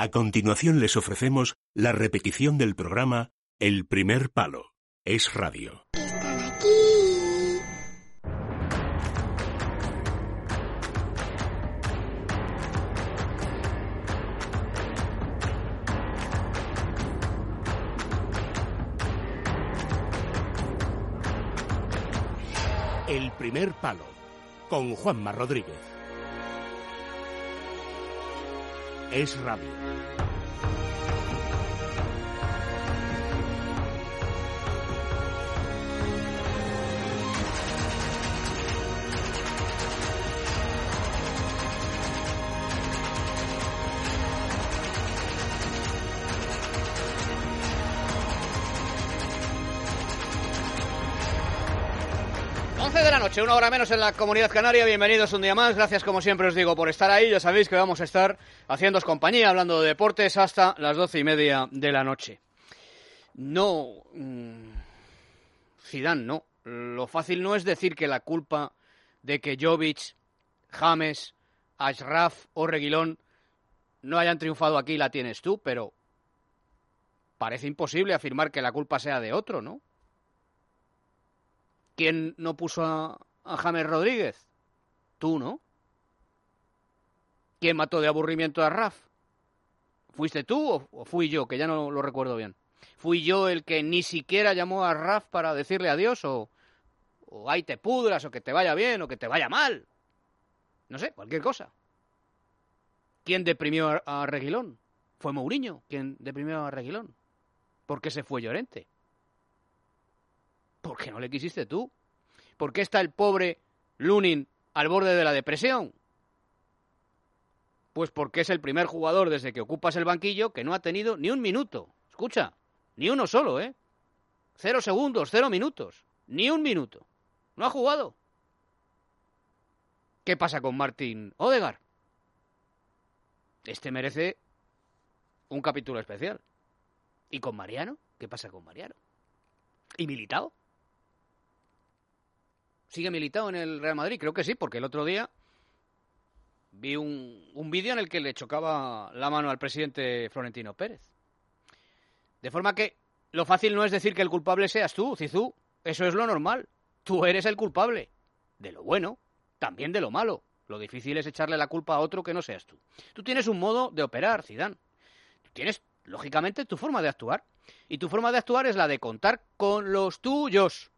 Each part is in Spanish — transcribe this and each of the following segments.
A continuación les ofrecemos la repetición del programa El Primer Palo. Es Radio. El Primer Palo, con Juanma Rodríguez. Es Radio. 11 de la noche, una hora menos en la Comunidad Canaria. Bienvenidos un día más. Gracias, como siempre os digo, por estar ahí. Ya sabéis que vamos a estar haciéndoos compañía, hablando de deportes hasta las 12:30 de la noche. No, Zidane, no. Lo fácil no es decir que la culpa de que Jovic, James, Achraf o Reguilón no hayan triunfado aquí la tienes tú, pero parece imposible afirmar que la culpa sea de otro, ¿no? ¿Quién no puso a James Rodríguez? Tú, ¿no? ¿Quién mató de aburrimiento a Achraf? ¿Fuiste tú o fui yo? Que ya no lo recuerdo bien. ¿Fui yo el que ni siquiera llamó a Achraf para decirle adiós? ¿O ahí te pudras, o que te vaya bien, o que te vaya mal? No sé, cualquier cosa. ¿Quién deprimió a Reguilón? Fue Mourinho quien deprimió a Reguilón. ¿Por qué se fue Llorente? ¿Por qué no le quisiste tú? ¿Por qué está el pobre Lunin al borde de la depresión? Pues porque es el primer jugador desde que ocupas el banquillo que no ha tenido ni un minuto. Escucha, ni uno solo, 0 segundos, 0 minutos. Ni un minuto. No ha jugado. ¿Qué pasa con Martin Odegaard? Este merece un capítulo especial. ¿Y con Mariano? ¿Qué pasa con Mariano? ¿Y Militao? ¿Sigue Militao en el Real Madrid? Creo que sí, porque el otro día vi un vídeo en el que le chocaba la mano al presidente Florentino Pérez. De forma que lo fácil no es decir que el culpable seas tú, Zizou. Eso es lo normal. Tú eres el culpable. De lo bueno, también de lo malo. Lo difícil es echarle la culpa a otro que no seas tú. Tú tienes un modo de operar, Zidane. Tú tienes, lógicamente, tu forma de actuar. Y tu forma de actuar es la de contar con los tuyos.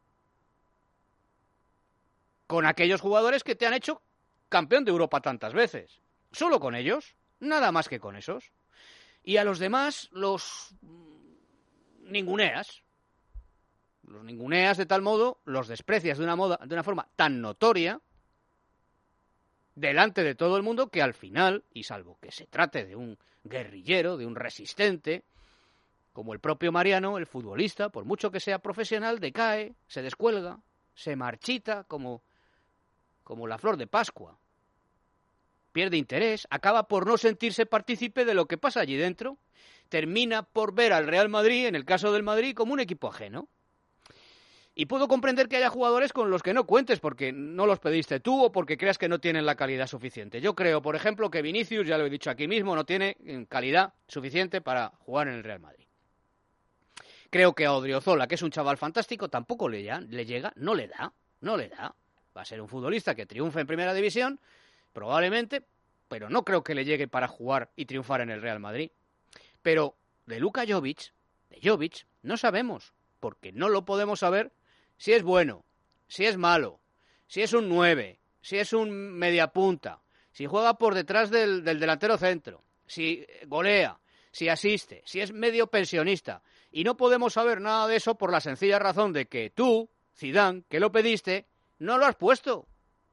Con aquellos jugadores que te han hecho campeón de Europa tantas veces. Solo con ellos, nada más que con esos. Y a los demás los ninguneas. Los ninguneas de tal modo, los desprecias de una forma tan notoria, delante de todo el mundo, que al final, y salvo que se trate de un guerrillero, de un resistente, como el propio Mariano, el futbolista, por mucho que sea profesional, decae, se descuelga, se marchita como la flor de Pascua. Pierde interés, acaba por no sentirse partícipe de lo que pasa allí dentro, termina por ver al Real Madrid, en el caso del Madrid, como un equipo ajeno. Y puedo comprender que haya jugadores con los que no cuentes porque no los pediste tú o porque creas que no tienen la calidad suficiente. Yo creo, por ejemplo, que Vinicius, ya lo he dicho aquí mismo, no tiene calidad suficiente para jugar en el Real Madrid. Creo que a Odriozola, que es un chaval fantástico, tampoco le llega, no le da. Va a ser un futbolista que triunfe en Primera División, probablemente, pero no creo que le llegue para jugar y triunfar en el Real Madrid. Pero de Luka Jovic, no sabemos, porque no lo podemos saber si es bueno, si es malo, si es un 9, si es un mediapunta, si juega por detrás del delantero centro, si golea, si asiste, si es medio pensionista. Y no podemos saber nada de eso por la sencilla razón de que tú, Zidane, que lo pediste, no lo has puesto.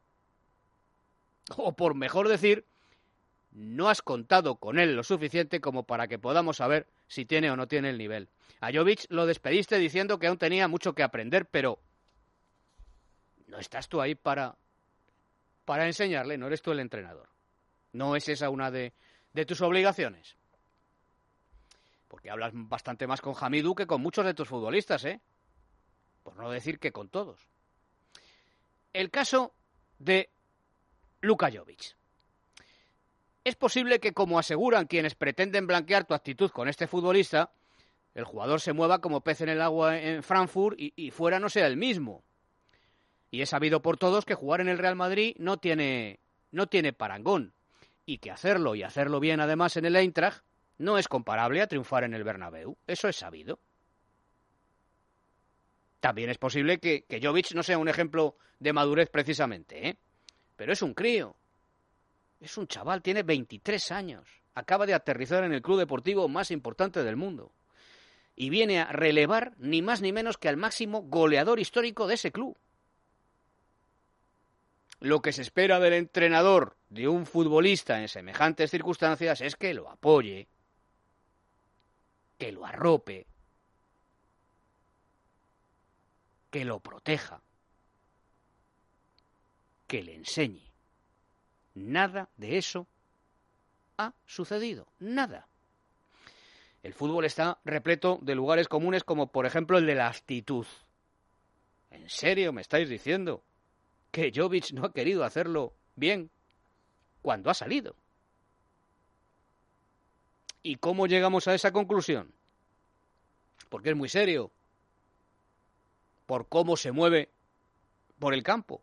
O por mejor decir, no has contado con él lo suficiente como para que podamos saber si tiene o no tiene el nivel. A Jovic lo despediste diciendo que aún tenía mucho que aprender, pero no estás tú ahí para enseñarle, no eres tú el entrenador. ¿No es esa una de tus obligaciones? Porque hablas bastante más con Hamidou que con muchos de tus futbolistas, por no decir que con todos. El caso de Luka Jovic. Es posible que, como aseguran quienes pretenden blanquear tu actitud con este futbolista, el jugador se mueva como pez en el agua en Frankfurt y fuera no sea el mismo. Y es sabido por todos que jugar en el Real Madrid no tiene parangón. Y que hacerlo, y hacerlo bien además en el Eintracht, no es comparable a triunfar en el Bernabéu. Eso es sabido. También es posible que Jovic no sea un ejemplo de madurez precisamente, ¿eh? Pero es un crío. Es un chaval, tiene 23 años. Acaba de aterrizar en el club deportivo más importante del mundo. Y viene a relevar ni más ni menos que al máximo goleador histórico de ese club. Lo que se espera del entrenador de un futbolista en semejantes circunstancias es que lo apoye, que lo arrope, que lo proteja, que le enseñe. Nada de eso ha sucedido, nada. El fútbol está repleto de lugares comunes como por ejemplo el de la actitud. ¿En serio me estáis diciendo que Jovic no ha querido hacerlo bien cuando ha salido? ¿Y cómo llegamos a esa conclusión? Porque es muy serio. Por cómo se mueve por el campo.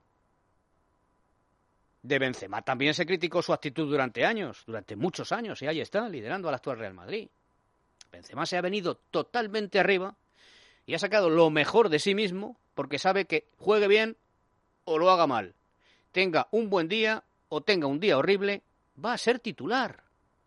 De Benzema también se criticó su actitud durante muchos años, y ahí está, liderando al actual Real Madrid. Benzema se ha venido totalmente arriba y ha sacado lo mejor de sí mismo porque sabe que juegue bien o lo haga mal, tenga un buen día o tenga un día horrible, va a ser titular.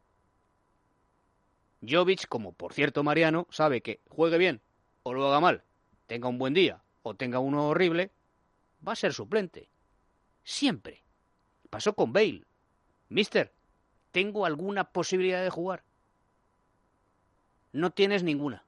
Jovic, como por cierto Mariano, sabe que juegue bien o lo haga mal, tenga un buen día o tenga uno horrible, va a ser suplente. Siempre. Pasó con Bale. Mister, ¿tengo alguna posibilidad de jugar? No tienes ninguna.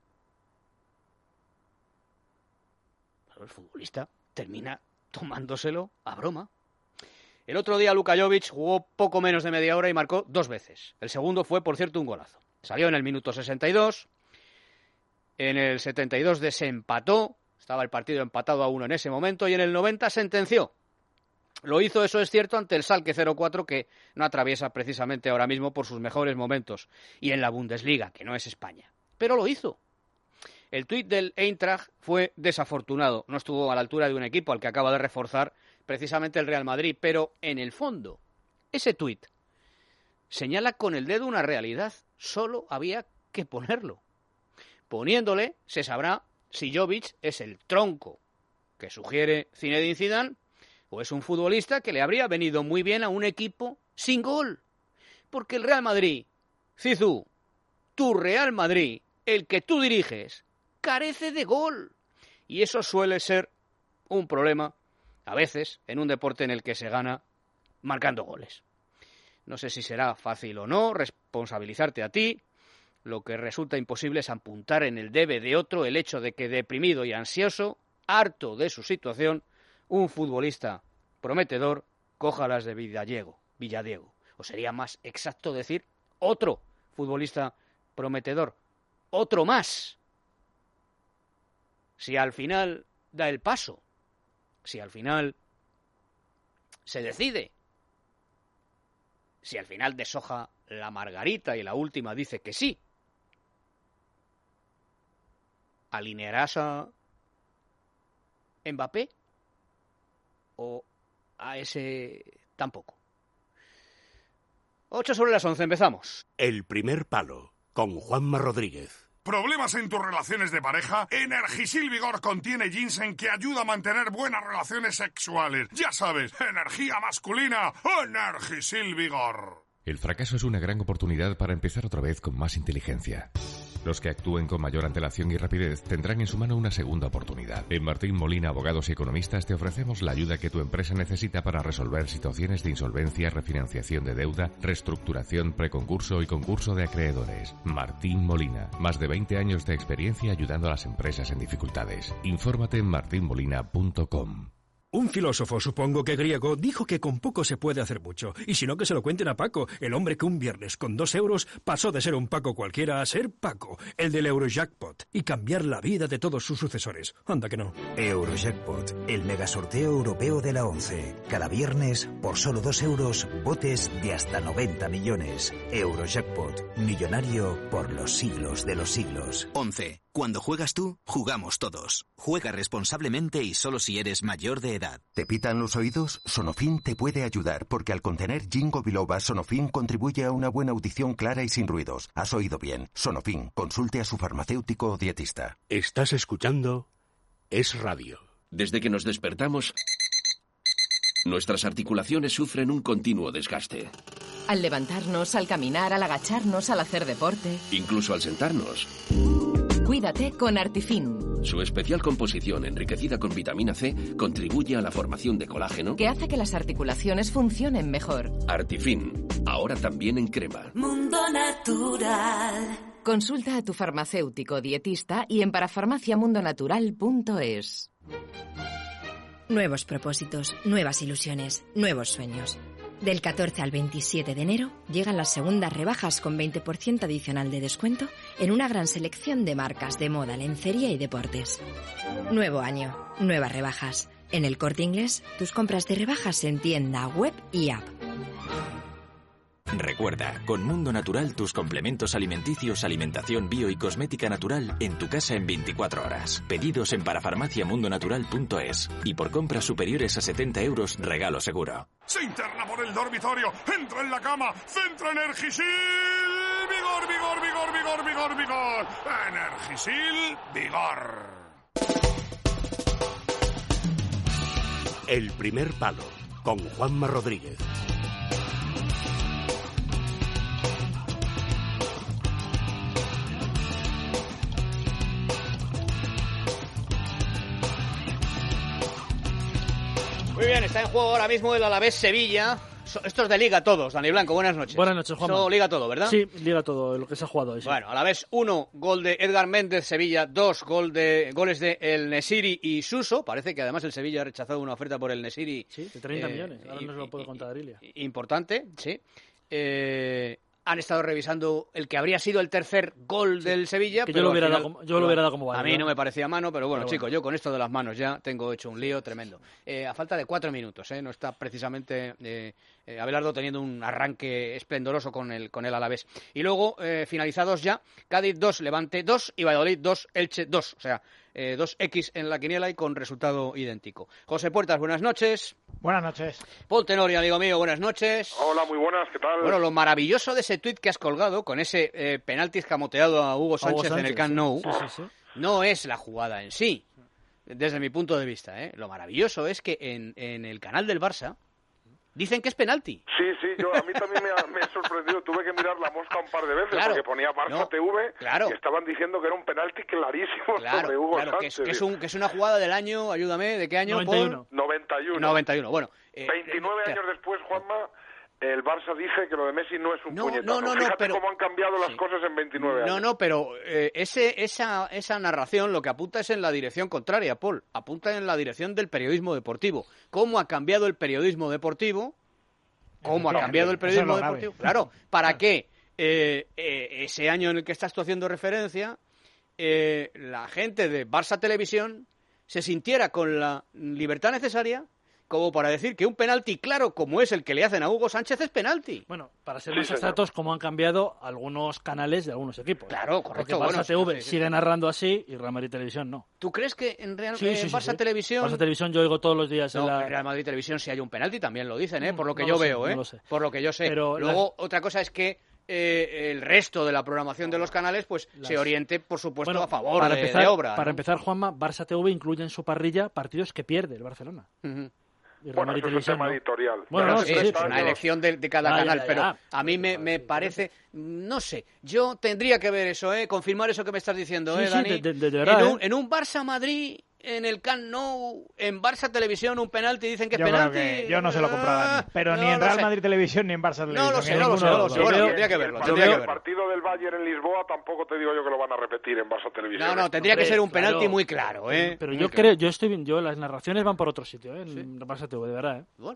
Pero el futbolista termina tomándoselo a broma. El otro día Luka Jovic jugó poco menos de media hora y marcó 2 veces. El segundo fue, por cierto, un golazo. Salió en el minuto 62. En el 72 desempató. Estaba el partido empatado a 1 en ese momento. Y en el 90 sentenció. Lo hizo, eso es cierto, ante el Schalke 04, que no atraviesa precisamente ahora mismo por sus mejores momentos. Y en la Bundesliga, que no es España. Pero lo hizo. El tuit del Eintracht fue desafortunado. No estuvo a la altura de un equipo al que acaba de reforzar precisamente el Real Madrid. Pero, en el fondo, ese tuit señala con el dedo una realidad. Solo había que ponerlo. Poniéndole, se sabrá si Jovic es el tronco que sugiere Zinedine Zidane o es un futbolista que le habría venido muy bien a un equipo sin gol. Porque el Real Madrid, Zizou, tu Real Madrid, el que tú diriges, carece de gol. Y eso suele ser un problema, a veces, en un deporte en el que se gana marcando goles. No sé si será fácil o no responsabilizarte a ti. Lo que resulta imposible es apuntar en el debe de otro el hecho de que deprimido y ansioso, harto de su situación, un futbolista prometedor coja las de Villadiego. O sería más exacto decir otro futbolista prometedor. Otro más. Si al final da el paso, si al final se decide, si al final deshoja la margarita y la última dice que sí, ¿alinearás a Mbappé o a ese tampoco? 8:11, empezamos. El primer palo, con Juanma Rodríguez. ¿Problemas en tus relaciones de pareja? Energisil Vigor contiene ginseng que ayuda a mantener buenas relaciones sexuales. Ya sabes, energía masculina, Energisil Vigor. El fracaso es una gran oportunidad para empezar otra vez con más inteligencia. Los que actúen con mayor antelación y rapidez tendrán en su mano una segunda oportunidad. En Martín Molina, Abogados y Economistas, te ofrecemos la ayuda que tu empresa necesita para resolver situaciones de insolvencia, refinanciación de deuda, reestructuración, preconcurso y concurso de acreedores. Martín Molina, más de 20 años de experiencia ayudando a las empresas en dificultades. Infórmate en martinmolina.com. Un filósofo, supongo que griego, dijo que con poco se puede hacer mucho. Y si no, que se lo cuenten a Paco, el hombre que un viernes con 2 euros pasó de ser un Paco cualquiera a ser Paco, el del Eurojackpot, y cambiar la vida de todos sus sucesores. Anda que no. Eurojackpot, el megasorteo europeo de la ONCE. Cada viernes, por solo 2 euros, botes de hasta 90 millones. Eurojackpot, millonario por los siglos de los siglos. ONCE. Cuando juegas tú, jugamos todos. Juega responsablemente y solo si eres mayor de edad. ¿Te pitan los oídos? Sonofin te puede ayudar porque al contener ginkgo biloba, Sonofin contribuye a una buena audición clara y sin ruidos. Has oído bien. Sonofin, consulte a su farmacéutico o dietista. Estás escuchando Es Radio. Desde que nos despertamos, nuestras articulaciones sufren un continuo desgaste. Al levantarnos, al caminar, al agacharnos, al hacer deporte. Incluso al sentarnos. Cuídate con Artifin. Su especial composición enriquecida con vitamina C contribuye a la formación de colágeno que hace que las articulaciones funcionen mejor. Artifin, ahora también en crema. Mundo Natural. Consulta a tu farmacéutico dietista y en parafarmaciamundonatural.es. Nuevos propósitos, nuevas ilusiones, nuevos sueños. Del 14 al 27 de enero llegan las segundas rebajas con 20% adicional de descuento en una gran selección de marcas de moda, lencería y deportes. Nuevo año, nuevas rebajas. En El Corte Inglés, tus compras de rebajas en tienda, web y app. Recuerda, con Mundo Natural tus complementos alimenticios, alimentación bio y cosmética natural en tu casa en 24 horas. Pedidos en parafarmaciamundonatural.es y por compras superiores a 70 euros, regalo seguro. Se interna por el dormitorio, entra en la cama, centra Energisil, vigor, vigor, vigor, vigor, vigor, vigor. Energisil, vigor. El primer palo, con Juanma Rodríguez. Muy bien, está en juego ahora mismo el Alavés-Sevilla. Estos de Liga todos, Dani Blanco, buenas noches. Buenas noches, Juanma. Esto Liga todo, ¿verdad? Sí, Liga todo, lo que se ha jugado hoy. Sí. Bueno, Alavés 1, gol de Edgar Méndez, Sevilla 2, goles de El Nesiri y Suso. Parece que además el Sevilla ha rechazado una oferta por El Nesiri. Sí, de 30 millones, ahora no se lo puede contar Arilia. Importante, sí. Han estado revisando el que habría sido el tercer gol del Sevilla. Que yo lo hubiera dado como válido. A mí no me parecía mano, pero bueno, chicos, yo con esto de las manos ya tengo hecho un lío tremendo. A falta de 4 minutos, no está precisamente Abelardo teniendo un arranque esplendoroso con el Alavés. Y luego, finalizados ya, Cádiz 2, Levante 2 y Valladolid 2, Elche 2. O sea, 2X en la quiniela y con resultado idéntico. José Puertas, buenas noches. Buenas noches. Paul Tenorio, amigo mío, buenas noches. Hola, muy buenas, ¿qué tal? Bueno, lo maravilloso de ese tuit que has colgado con ese penalti escamoteado a Hugo Sánchez en el Camp Nou, sí. No es la jugada en sí, desde mi punto de vista. Lo maravilloso es que en el canal del Barça dicen que es penalti. Sí, a mí también me ha sorprendido. Tuve que mirar la mosca un par de veces porque ponía Barça TV y estaban diciendo que era un penalti clarísimo sobre Hugo Sánchez. Que es una jugada del año, ayúdame, ¿de qué año? 91. 91, bueno. 29 años después, Juanma, el Barça dice que lo de Messi no es un puñetazo. Fíjate pero cómo han cambiado las cosas en 29 años. No, pero esa narración lo que apunta es en la dirección contraria, Paul. Apunta en la dirección del periodismo deportivo. ¿Cómo ha cambiado el periodismo deportivo? Claro, para que ese año en el que estás tú haciendo referencia, la gente de Barça Televisión se sintiera con la libertad necesaria como para decir que un penalti claro como es el que le hacen a Hugo Sánchez es penalti. Bueno, para ser más exactos, como han cambiado algunos canales de algunos equipos. Claro, correcto. Porque Barça TV sigue narrando así y Real Madrid Televisión no. ¿Tú crees que en Barça Televisión... Barça Televisión yo oigo todos los días en Real Madrid Televisión si hay un penalti también lo dicen, por lo que yo veo, no lo sé. Por lo que yo sé. Pero luego, otra cosa es que el resto de la programación de los canales se oriente, por supuesto, a favor de obra. Para empezar, Juanma, Barça TV incluye en su parrilla partidos que pierde el Barcelona. Bueno, eso es un tema editorial. Bueno, es una elección de cada canal, pero a mí me parece, no sé, yo tendría que ver eso, confirmar eso que me estás diciendo, Dani. De verdad, en un Barça-Madrid, en el Camp Nou, en Barça Televisión, un penalti, dicen que es penalti. Yo no se lo compraba, pero ni en Real Madrid Televisión ni en Barça Televisión. No lo sé. Bueno, tendría que verlo. El partido del Bayern en Lisboa tampoco te digo yo que lo van a repetir en Barça Televisión. No, tendría que ser un penalti muy claro, ¿eh? Pero las narraciones van por otro sitio, ¿eh? En Barça TV, de verdad, ¿eh? Bueno.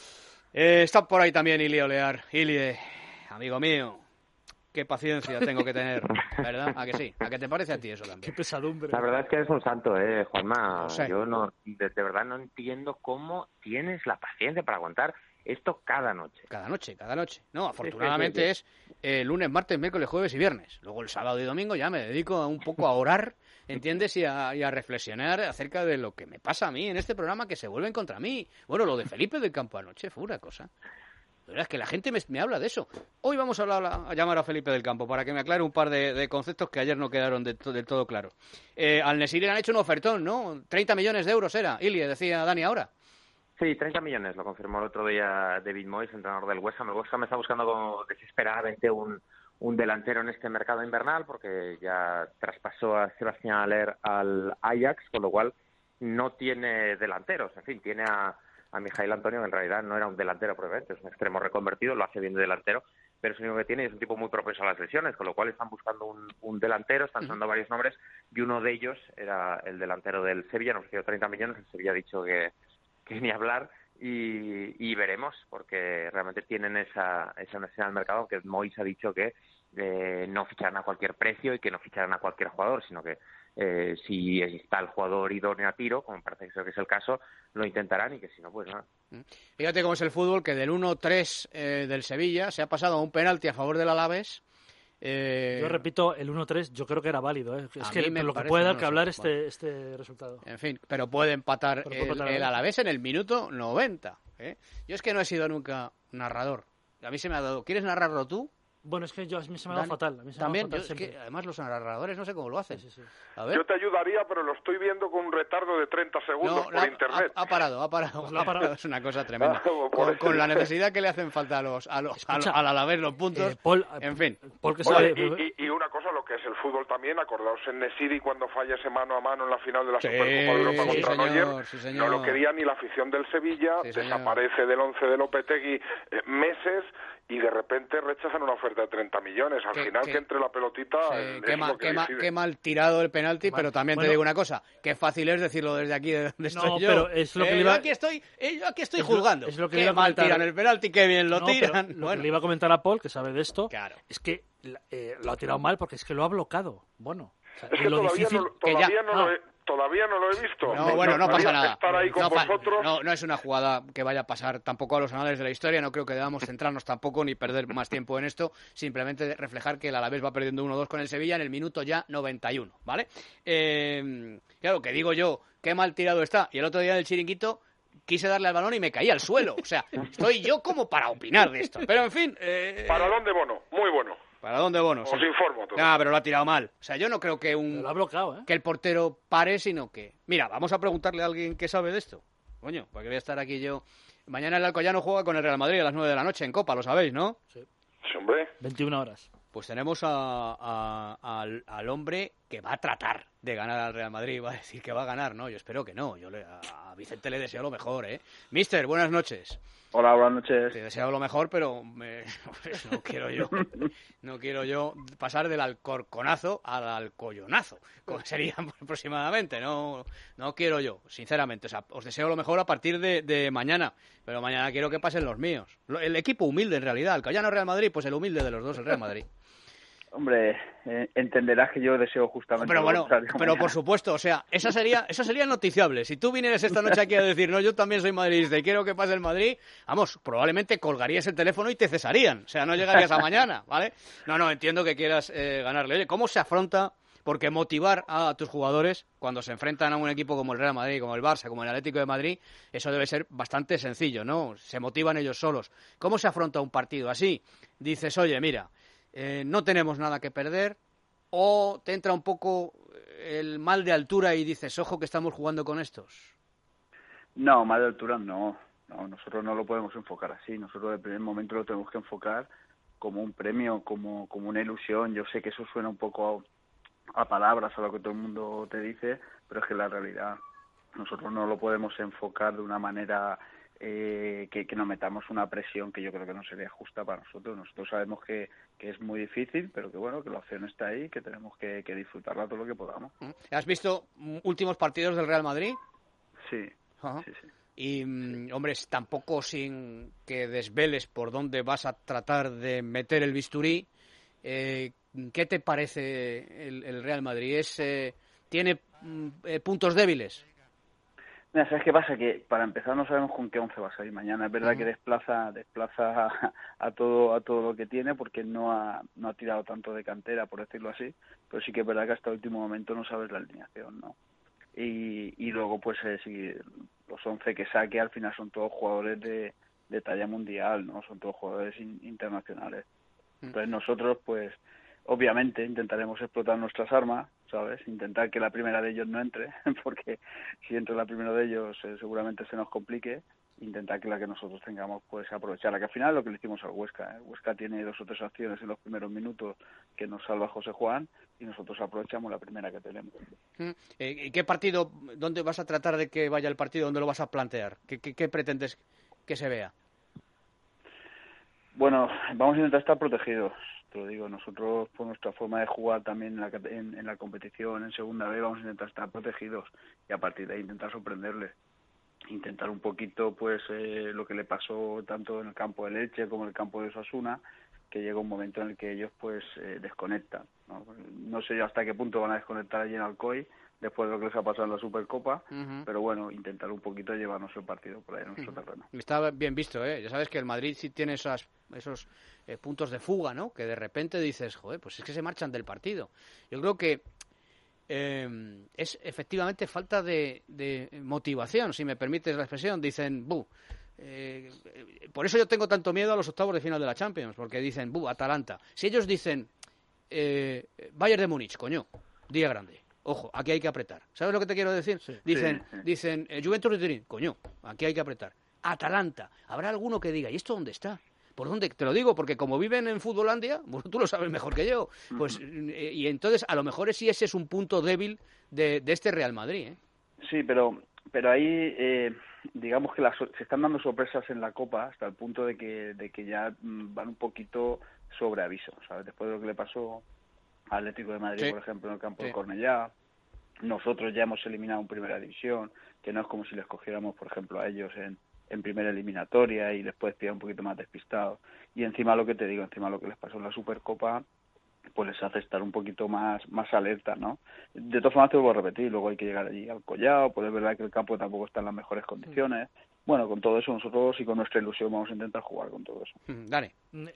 Está por ahí también Ilie Olear. Ilie, amigo mío, qué paciencia tengo que tener, ¿verdad? ¿A que sí? ¿A qué te parece a ti eso también? Qué pesadumbre. La verdad es que eres un santo, Juanma. Yo de verdad no entiendo cómo tienes la paciencia para aguantar esto cada noche. Cada noche. No, afortunadamente es lunes, martes, miércoles, jueves y viernes. Luego el sábado y domingo ya me dedico un poco a orar, ¿entiendes? Y a reflexionar acerca de lo que me pasa a mí en este programa, que se vuelven contra mí. Bueno, lo de Felipe del Campo anoche fue una cosa. La verdad es que la gente me habla de eso. Hoy vamos a llamar a Felipe del Campo para que me aclare un par de conceptos que ayer no quedaron del todo claros. Al Nesiri le han hecho un ofertón, ¿no? 30 millones de euros era, Ilie, decía Dani ahora. Sí, 30 millones, lo confirmó el otro día David Moyes, entrenador del West Ham. El West Ham está buscando desesperadamente un delantero en este mercado invernal, porque ya traspasó a Sebastián Haller al Ajax, con lo cual no tiene delanteros. En fin, tiene a Mijail Antonio, que en realidad no era un delantero probablemente, es un extremo reconvertido, lo hace bien de delantero, pero es lo único que tiene y es un tipo muy propenso a las lesiones, con lo cual están buscando un delantero, están sonando varios nombres, y uno de ellos era el delantero del Sevilla, nos ofreció 30 millones, el Sevilla ha dicho que ni hablar, y veremos, porque realmente tienen esa necesidad del mercado, aunque Moyes ha dicho que no ficharán a cualquier precio y que no ficharán a cualquier jugador, sino que si está el jugador idóneo a tiro, como parece que es el caso, lo intentarán, y que si no, pues nada. Fíjate cómo es el fútbol, que del 1-3 del Sevilla se ha pasado a un penalti a favor del Alavés. Yo repito, el 1-3 yo creo que era válido, ¿eh? Es que lo que puede dar que hablar este resultado. En fin, pero puede empatar el Alavés en el minuto 90. Yo es que no he sido nunca narrador. A mí se me ha dado... ¿Quieres narrarlo tú? Bueno, es que a mí se me ha dado fatal. También, es que además los narradores no sé cómo lo hacen. Sí. A ver. Yo te ayudaría, pero lo estoy viendo con un retardo de 30 segundos por internet. Ha parado. Es una cosa tremenda. Con la necesidad que le hacen falta al Alavés los puntos. En fin. Y una cosa, lo que es el fútbol también, acordaos en Nesiri cuando falla ese mano a mano en la final de la Supercopa de Europa contra Neuer, no lo quería ni la afición del Sevilla, desaparece del 11 de Lopetegui meses, y de repente rechazan una oferta de 30 millones. Al final, que entre la pelotita... Qué mal tirado el penalti, pero también te digo una cosa, qué fácil es decirlo desde aquí, de donde estoy yo. Pero es lo que yo aquí estoy juzgando. Es lo que qué mal tiran el penalti, qué bien lo tiran. Lo que le iba a comentar a Paul, que sabe de esto, es que lo ha tirado mal porque es que lo ha bloqueado. Bueno, o sea, es que todavía no lo he visto. No pasa nada. Estar ahí con vosotros. No es una jugada que vaya a pasar tampoco a los anales de la historia. No creo que debamos centrarnos tampoco ni perder más tiempo en esto. Simplemente reflejar que el Alavés va perdiendo 1-2 con el Sevilla en el minuto ya 91, ¿vale? Claro, que digo yo, qué mal tirado está. Y el otro día del Chiringuito quise darle al balón y me caí al suelo. O sea, estoy yo como para opinar de esto. Pero en fin... ¿Para dónde Bono? Muy bueno. ¿Para dónde Bono? Os informo todo. No, pero lo ha tirado mal. O sea, yo no creo que lo ha bloqueado, que el portero pare, sino que... Mira, vamos a preguntarle a alguien que sabe de esto. Coño, porque voy a estar aquí yo... Mañana el Alcoyano juega con el Real Madrid a las 9 de la noche en Copa, lo sabéis, ¿no? Sí. Sí, hombre. 21 horas. Pues tenemos al hombre que va a tratar de ganar al Real Madrid. Va a decir que va a ganar, ¿no? Yo espero que no. A Vicente le deseo lo mejor, ¿eh? Mister, buenas noches. Hola, buenas noches. Te deseo lo mejor, pero no quiero yo pasar del alcorconazo al alcollonazo, como sería aproximadamente. No quiero yo, sinceramente. O sea, os deseo lo mejor a partir de mañana, pero mañana quiero que pasen los míos. El equipo humilde, en realidad. Alcoyano Real Madrid, pues el humilde de los dos, el Real Madrid. Hombre, entenderás que yo deseo justamente... Pero bueno, pero por supuesto, o sea, eso sería noticiable. Si tú vinieras esta noche aquí a decir, no, yo también soy madridista y quiero que pase el Madrid, vamos, probablemente colgarías el teléfono y te cesarían. O sea, no llegarías a mañana, ¿vale? No, entiendo que quieras ganarle. Oye, ¿cómo se afronta? Porque motivar a tus jugadores cuando se enfrentan a un equipo como el Real Madrid, como el Barça, como el Atlético de Madrid, eso debe ser bastante sencillo, ¿no? Se motivan ellos solos. ¿Cómo se afronta un partido así? Dices, oye, mira... no tenemos nada que perder, o te entra un poco el mal de altura y dices, ojo que estamos jugando con estos. No, mal de altura no, nosotros no lo podemos enfocar así, nosotros desde el primer momento lo tenemos que enfocar como un premio, como una ilusión. Yo sé que eso suena un poco a palabras, a lo que todo el mundo te dice, pero es que la realidad nosotros no lo podemos enfocar de una manera que nos metamos una presión que yo creo que no sería justa para nosotros. Nosotros sabemos que es muy difícil, pero que bueno, que la opción está ahí, que tenemos que disfrutarla todo lo que podamos. ¿Has visto últimos partidos del Real Madrid? Sí, Ajá. sí. Y, hombre, tampoco sin que desveles por dónde vas a tratar de meter el bisturí, ¿qué te parece el Real Madrid? ¿Tiene puntos débiles? Mira, ¿sabes qué pasa? Que para empezar no sabemos con qué 11 va a salir mañana. Es verdad que desplaza a todo lo que tiene, porque no ha tirado tanto de cantera, por decirlo así, pero sí que es verdad que hasta el último momento no sabes la alineación, ¿no? Y luego, pues, si los 11 que saque al final son todos jugadores de talla mundial, ¿no? Son todos jugadores internacionales. Entonces nosotros, pues, obviamente intentaremos explotar nuestras armas, ¿sabes? Intentar que la primera de ellos no entre, porque si entra la primera de ellos seguramente se nos complique. Intentar que la que nosotros tengamos, pues, aprovecharla, que al final es lo que le hicimos al Huesca. El Huesca tiene 2 o 3 acciones en los primeros minutos que nos salva José Juan y nosotros aprovechamos la primera que tenemos. ¿Qué partido, dónde vas a tratar de que vaya el partido, dónde lo vas a plantear? ¿Qué pretendes que se vea? Bueno, vamos a intentar estar protegidos. Te lo digo, nosotros por nuestra forma de jugar también en la competición, en segunda B, vamos a intentar estar protegidos y a partir de ahí intentar sorprenderles. Intentar un poquito, pues, lo que le pasó tanto en el campo de Leche como en el campo de Osasuna, que llega un momento en el que ellos, pues, desconectan, ¿no? No sé hasta qué punto van a desconectar allí en Alcoy después de lo que les ha pasado en la Supercopa, pero bueno, intentar un poquito llevarnos el partido por ahí en nuestro terreno. Está bien visto, ¿eh? Ya sabes que el Madrid sí tiene esos puntos de fuga, ¿no? Que de repente dices, joder, pues es que se marchan del partido. Yo creo que es efectivamente falta de motivación, si me permites la expresión. Dicen, por eso yo tengo tanto miedo a los octavos de final de la Champions, porque dicen, Atalanta. Si ellos dicen Bayern de Múnich, coño, día grande, ojo, aquí hay que apretar. ¿Sabes lo que te quiero decir? Sí. Dicen Juventus de Turín, coño, aquí hay que apretar. Atalanta, habrá alguno que diga, ¿y esto dónde está? ¿Por dónde? Te lo digo, porque como viven en Futbolandia, bueno, tú lo sabes mejor que yo, pues, y entonces a lo mejor ese es un punto débil de este Real Madrid, ¿eh? Sí, pero ahí digamos que se están dando sorpresas en la Copa hasta el punto de que ya van un poquito sobre aviso, ¿sabes? Después de lo que le pasó al Atlético de Madrid, por ejemplo, en el campo de Cornellá, nosotros ya hemos eliminado en Primera División, que no es como si les cogiéramos, por ejemplo, a ellos en primera eliminatoria y después pillar un poquito más despistados. Y encima lo que te digo, encima lo que les pasó en la Supercopa, pues les hace estar un poquito más alerta, ¿no? De todas formas te vuelvo a repetir, luego hay que llegar allí al Collao, pues es verdad que el campo tampoco está en las mejores condiciones. Bueno, con todo eso nosotros y con nuestra ilusión vamos a intentar jugar con todo eso. Dale.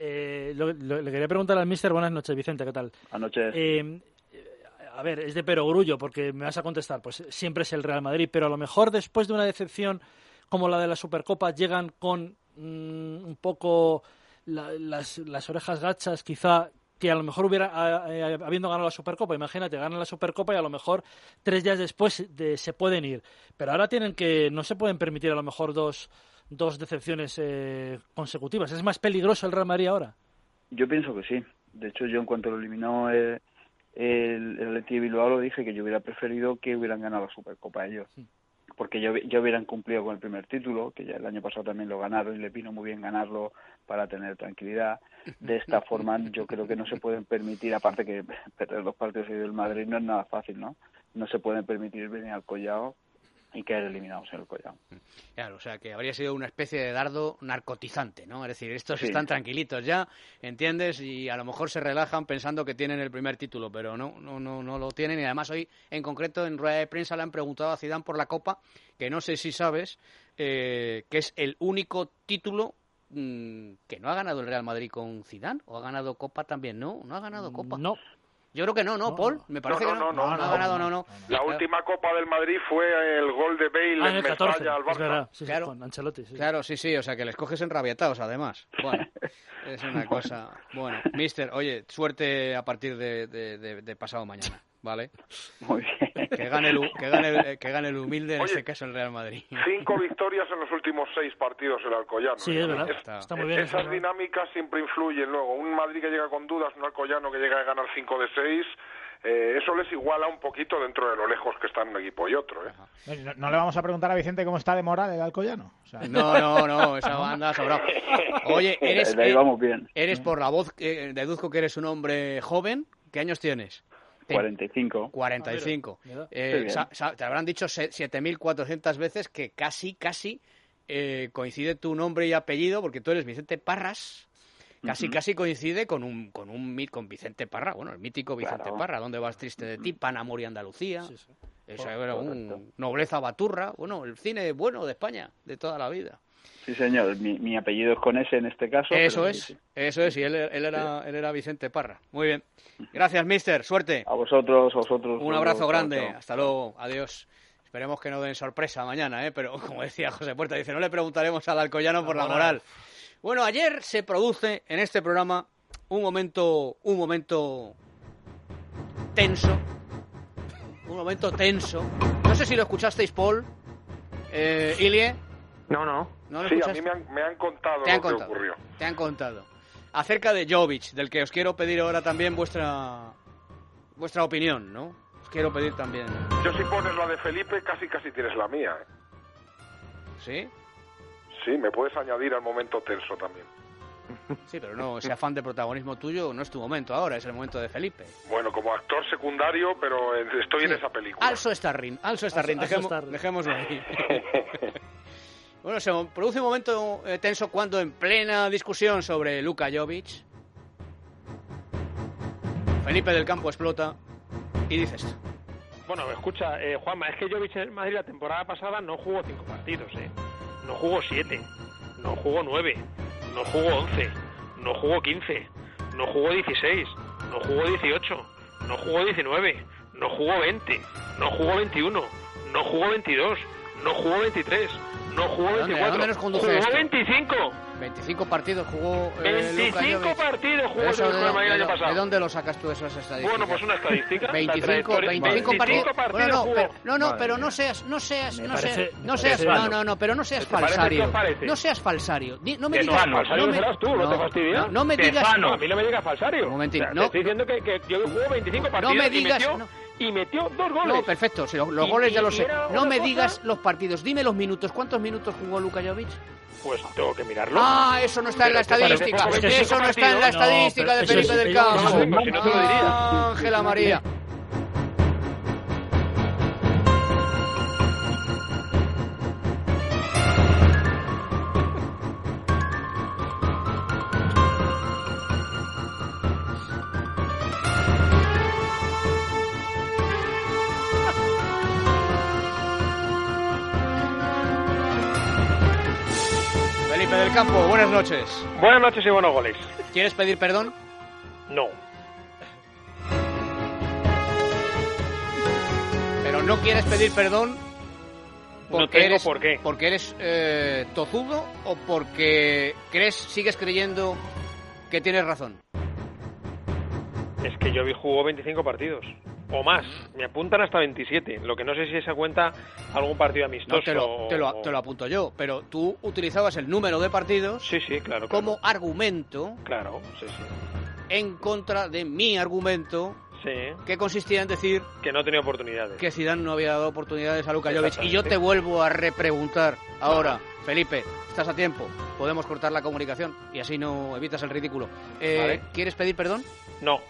Le quería preguntar al míster, buenas noches, Vicente, ¿qué tal? Buenas noches. A ver, es de perogrullo, porque me vas a contestar, pues siempre es el Real Madrid, pero a lo mejor después de una decepción como la de la Supercopa llegan con un poco las orejas gachas, quizá, que a lo mejor habiendo ganado la Supercopa, imagínate, ganan la Supercopa y a lo mejor 3 días después se pueden ir. Pero ahora no se pueden permitir a lo mejor dos decepciones consecutivas. ¿Es más peligroso el Real Madrid ahora? Yo pienso que sí. De hecho, yo en cuanto lo eliminó el Athletic de Bilbao lo dije, que yo hubiera preferido que hubieran ganado la Supercopa ellos. Porque ya hubieran cumplido con el primer título, que ya el año pasado también lo ganaron y le vino muy bien ganarlo para tener tranquilidad. De esta forma yo creo que no se pueden permitir, aparte que perder los partidos del Madrid no es nada fácil, ¿no? No se pueden permitir venir al Collao y quedar eliminados en el Collao. Claro, o sea que habría sido una especie de dardo narcotizante, ¿no? Es decir, estos están tranquilitos ya, ¿entiendes? Y a lo mejor se relajan pensando que tienen el primer título, pero no lo tienen. Y además hoy, en concreto, en rueda de prensa le han preguntado a Zidane por la Copa, que no sé si sabes, que es el único título que no ha ganado el Real Madrid con Zidane, o ha ganado Copa también. No ha ganado Copa. No. Yo creo que no, Paul. Me parece que no. No ha ganado, no. La última Copa del Madrid fue el gol de Bale en Mestalla al Barça. Es verdad, sí, claro. Con Ancelotti. Sí. Claro, sí, o sea que les coges enrabietados, además. Bueno, es una cosa... Bueno, mister, oye, suerte a partir de pasado mañana, ¿vale? Muy bien. Que gane el humilde, en este caso el Real Madrid. 5 victorias en los últimos 6 partidos en el Alcoyano. Sí, es verdad. Está muy bien. Esas dinámicas siempre influyen luego. Un Madrid que llega con dudas, un Alcoyano que llega a ganar 5 de 6, eso les iguala un poquito dentro de lo lejos que están un equipo y otro. ¿No le vamos a preguntar a Vicente cómo está de moral el Alcoyano? O sea, no, esa banda ha sobrado. Oye, eres por la voz, deduzco que eres un hombre joven. ¿Qué años tienes? 45. 45. Te habrán dicho 7.400 veces que casi coincide tu nombre y apellido, porque tú eres Vicente Parras. Casi coincide con Vicente Parra, bueno, el mítico Vicente Parra. ¿Dónde vas triste de ti? Pan, amor y Andalucía. Sí. Eso era Nobleza Baturra. Bueno, el cine bueno de España, de toda la vida. Sí, señor. Mi apellido es con S en este caso. Eso es. Y él era Vicente Parra. Muy bien. Gracias, mister. Suerte. A vosotros. Un abrazo grande. Chao. Hasta luego. Adiós. Esperemos que no den sorpresa mañana, pero como decía José Puerta, dice, no le preguntaremos al Alcoyano por la moral. Bueno, ayer se produce en este programa un momento tenso. No sé si lo escuchasteis, Paul. Ilie. No. ¿No lo sí, escuchaste? a mí me han contado que ocurrió. Te han contado. Acerca de Jovic, del que os quiero pedir ahora también vuestra opinión, ¿no? Os quiero pedir también. Yo si pones la de Felipe, casi tienes la mía. ¿Sí? Sí, me puedes añadir al momento tenso también. Sí, pero no, ese afán de protagonismo tuyo no es tu momento ahora, es el momento de Felipe. Bueno, como actor secundario, pero estoy en esa película. Also Starring, dejémoslo ahí. Bueno, se produce un momento tenso cuando en plena discusión sobre Luka Jovic, Felipe del Campo explota y dice esto. Bueno, escucha, Juanma, es que Jovic en Madrid la temporada pasada no jugó 5 partidos, No jugó 7, no jugó 9, no jugó 11, no jugó 15, no jugó 16, no jugó 18, no jugó 19, no jugó 20, no jugó 21, no jugó 22, no jugó 23, no jugó 24, ¿Dónde nos conduce jugó esto? 25. 25 partidos jugó 25 partidos jugó el año pasado. ¿De dónde lo sacas tú esas estadísticas? Bueno, pues una estadística. 25 partidos. Bueno, pero no seas falsario. No seas falsario. No me digas falsario serás tú, no te fastidies. No me digas, a mí no me digas falsario. Un momentito. Te estoy diciendo que yo juego 25 partidos. No me digas, y metió 2 goles. No, perfecto, si los goles ya los sé. No me digas los partidos, dime los minutos. ¿Cuántos minutos jugó Luka Jovic? Pues tengo que mirarlo. Ah, eso no está en la estadística. Eso no está en la estadística de Felipe del Campo. Si no te lo diría. Ángela María. Felipe del Campo, buenas noches. Buenas noches y buenos goles. ¿Quieres pedir perdón? No. Pero no quieres pedir perdón porque ¿por qué? ¿Porque eres tozudo o porque sigues creyendo que tienes razón? Es que Jovic jugó 25 partidos. O más, me apuntan hasta 27. Lo que no sé si se cuenta algún partido amistoso. No, te lo apunto yo, pero tú utilizabas el número de partidos claro, como argumento claro, sí. En contra de mi argumento, que consistía en decir que no tenía oportunidades. Que Zidane no había dado oportunidades a Luka Jovic. Y yo te vuelvo a repreguntar ahora, Felipe, estás a tiempo, podemos cortar la comunicación y así no evitas el ridículo. Vale. ¿Quieres pedir perdón? No.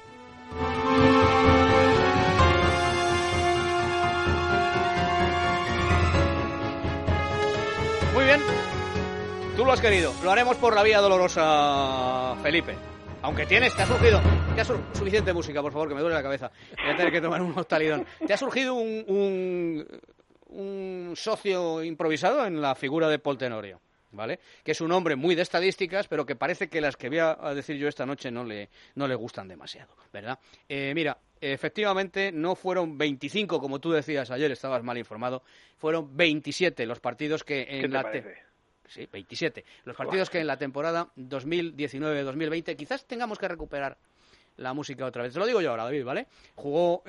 Muy bien, tú lo has querido. Lo haremos por la vía dolorosa, Felipe. Aunque te ha surgido suficiente música, por favor, que me duele la cabeza. Voy a tener que tomar un Octalidón. Te ha surgido un socio improvisado en la figura de Paul Tenorio, ¿vale? Que es un hombre muy de estadísticas, pero que parece que las que voy a decir yo esta noche no le gustan demasiado, ¿verdad? Mira, efectivamente no fueron 25, como tú decías ayer, estabas mal informado, fueron 27 los partidos que en la... Sí, 27. Los partidos que en la temporada 2019-2020 quizás tengamos que recuperar la música otra vez. Te lo digo yo ahora, David, ¿vale? Jugó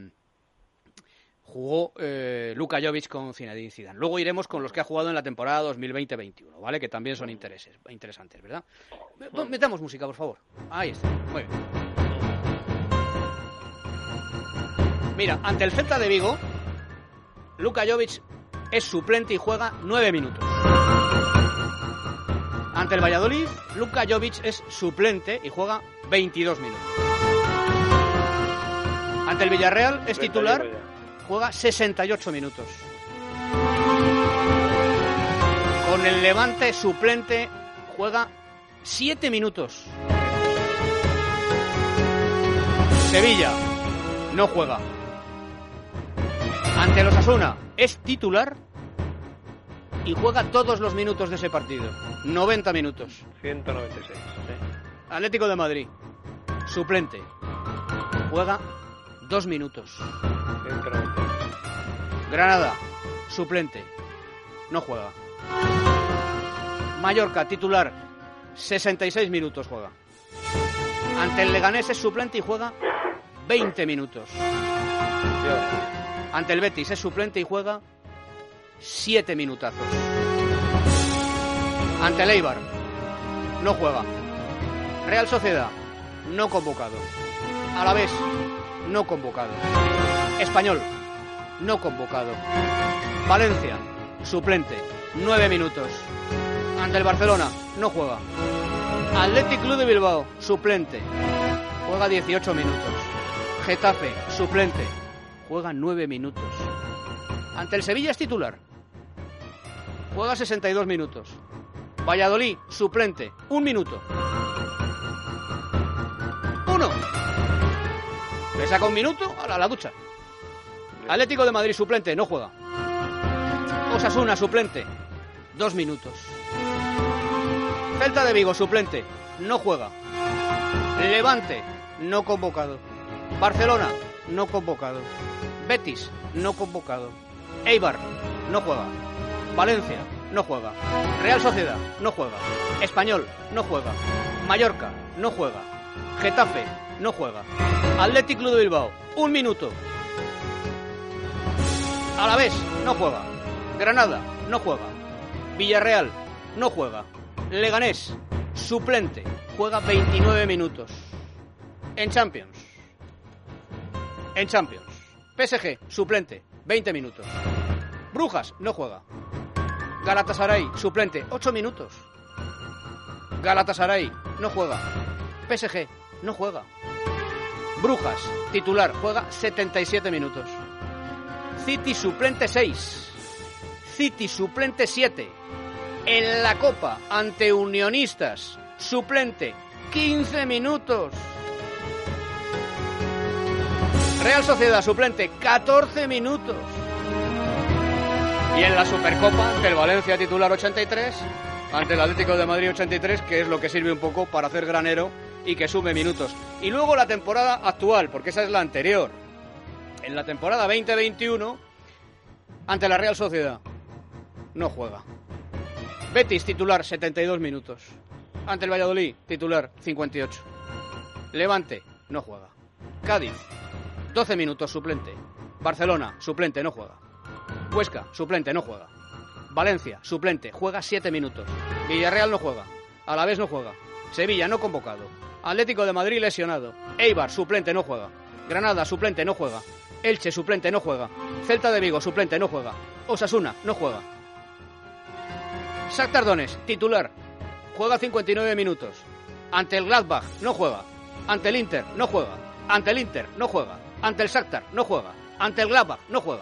Luka Jovic con Zinedine Zidane. Luego iremos con los que ha jugado en la temporada 2020-21, ¿vale? Que también son interesantes, ¿verdad? Metamos música, por favor. Ahí está. Muy bien. Mira, ante el Celta de Vigo, Luka Jovic es suplente y juega 9 minutos. Ante el Valladolid, Luka Jovic es suplente y juega 22 minutos. Ante el Villarreal es titular, juega 68 minutos. Con el Levante suplente juega 7 minutos. Sevilla no juega. Ante el Osasuna es titular y juega todos los minutos de ese partido. 90 minutos. 196. Sí. Atlético de Madrid, suplente. Juega 2 minutos. 196. Granada, suplente. No juega. Mallorca, titular. 66 minutos juega. Ante el Leganés es suplente y juega 20 minutos. Ante el Betis es suplente y juega 7 minutazos. Ante el Eibar no juega. Real Sociedad no convocado. Alavés no convocado. Español no convocado. Valencia suplente, 9 minutos. Ante el Barcelona no juega. Athletic Club de Bilbao suplente, juega 18 minutos. Getafe suplente, juega 9 minutos. Ante el Sevilla es titular, juega 62 minutos. Valladolid, suplente, 1 minuto. 1. Le saca 1 minuto a la ducha. Atlético de Madrid, suplente, no juega. Osasuna, suplente, 2 minutos. Celta de Vigo, suplente, no juega. Levante, no convocado. Barcelona, no convocado. Betis, no convocado. Eibar, no juega. Valencia, no juega. Real Sociedad, no juega. Español, no juega. Mallorca, no juega. Getafe, no juega. Athletic Club de Bilbao, 1 minuto. Alavés, no juega. Granada, no juega. Villarreal, no juega. Leganés, suplente, juega 29 minutos. En Champions, PSG, suplente, 20 minutos. Brujas, no juega. Galatasaray, suplente, 8 minutos. Galatasaray, no juega. PSG, no juega. Brujas, titular, juega 77 minutos. City, suplente, 6. City, suplente, 7. En la Copa, ante Unionistas, suplente, 15 minutos. Real Sociedad, suplente, 14 minutos. Y en la Supercopa, ante el Valencia, titular, 83. Ante el Atlético de Madrid, 83, que es lo que sirve un poco para hacer granero y que sume minutos. Y luego la temporada actual, porque esa es la anterior. En la temporada 2021, ante la Real Sociedad, no juega. Betis, titular, 72 minutos. Ante el Valladolid, titular, 58. Levante, no juega. Cádiz, 12 minutos, suplente. Barcelona, suplente, no juega. Huesca, suplente, no juega. Valencia, suplente, juega 7 minutos. Villarreal no juega. Alavés no juega. Sevilla, no convocado. Atlético de Madrid, lesionado. Eibar, suplente, no juega. Granada, suplente, no juega. Elche, suplente, no juega. Celta de Vigo, suplente, no juega. Osasuna, no juega. Shakhtar Donetsk, titular, juega 59 minutos. Ante el Gladbach, no juega. Ante el Inter, no juega. Ante el Inter, no juega. Ante el Shakhtar, no juega. Ante el Gladbach, no juega.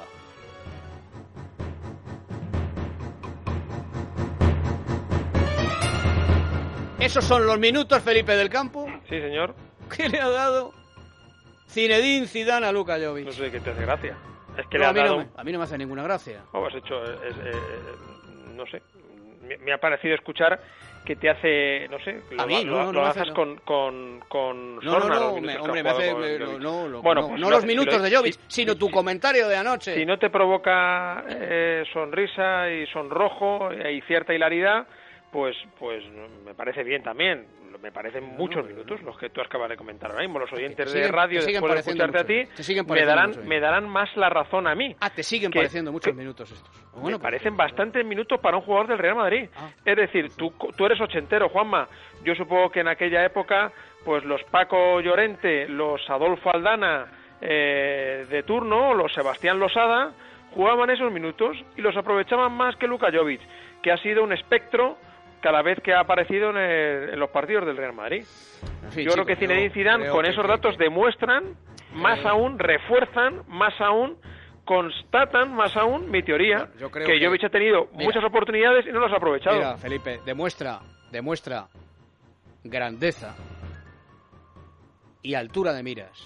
¿Esos son los minutos, Felipe del Campo? Sí, señor. ¿Qué le ha dado Zinedine Zidane a Luka Jovic? No sé qué te hace gracia. Es que no, le ha dado... a mí no me hace ninguna gracia. Has hecho... no sé. Me ha parecido escuchar que te hace, no sé, lo haces con sorna. Hombre, me hace... No los minutos de Jovic, sino tu comentario de anoche. Si no te provoca sonrisa y sonrojo y cierta hilaridad, pues me parece bien también. Me parecen muchos minutos los que tú acabas de comentar ahora mismo. Los oyentes de radio, después de escucharte a ti, me darán más la razón a mí. Te siguen pareciendo muchos minutos estos. Me parecen bastantes minutos para un jugador del Real Madrid. Es decir, tú eres ochentero, Juanma. Yo supongo que en aquella época, pues los Paco Llorente, los Adolfo Aldana, de turno, los Sebastián Losada, jugaban esos minutos y los aprovechaban más que Luka Jovic, que ha sido un espectro cada vez que ha aparecido en los partidos del Real Madrid. Sí, yo creo que Zinedine Zidane con esos datos demuestran más aún, refuerzan más aún, constatan más aún mi teoría, que Jovic ha tenido muchas oportunidades y no las ha aprovechado. Mira, Felipe, demuestra grandeza y altura de miras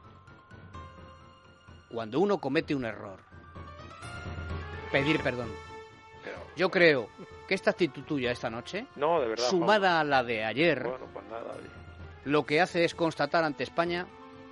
cuando uno comete un error. Pedir perdón. Yo creo que esta actitud tuya esta noche, no, de verdad, sumada a la de ayer, bueno, pues nada, lo que hace es constatar ante España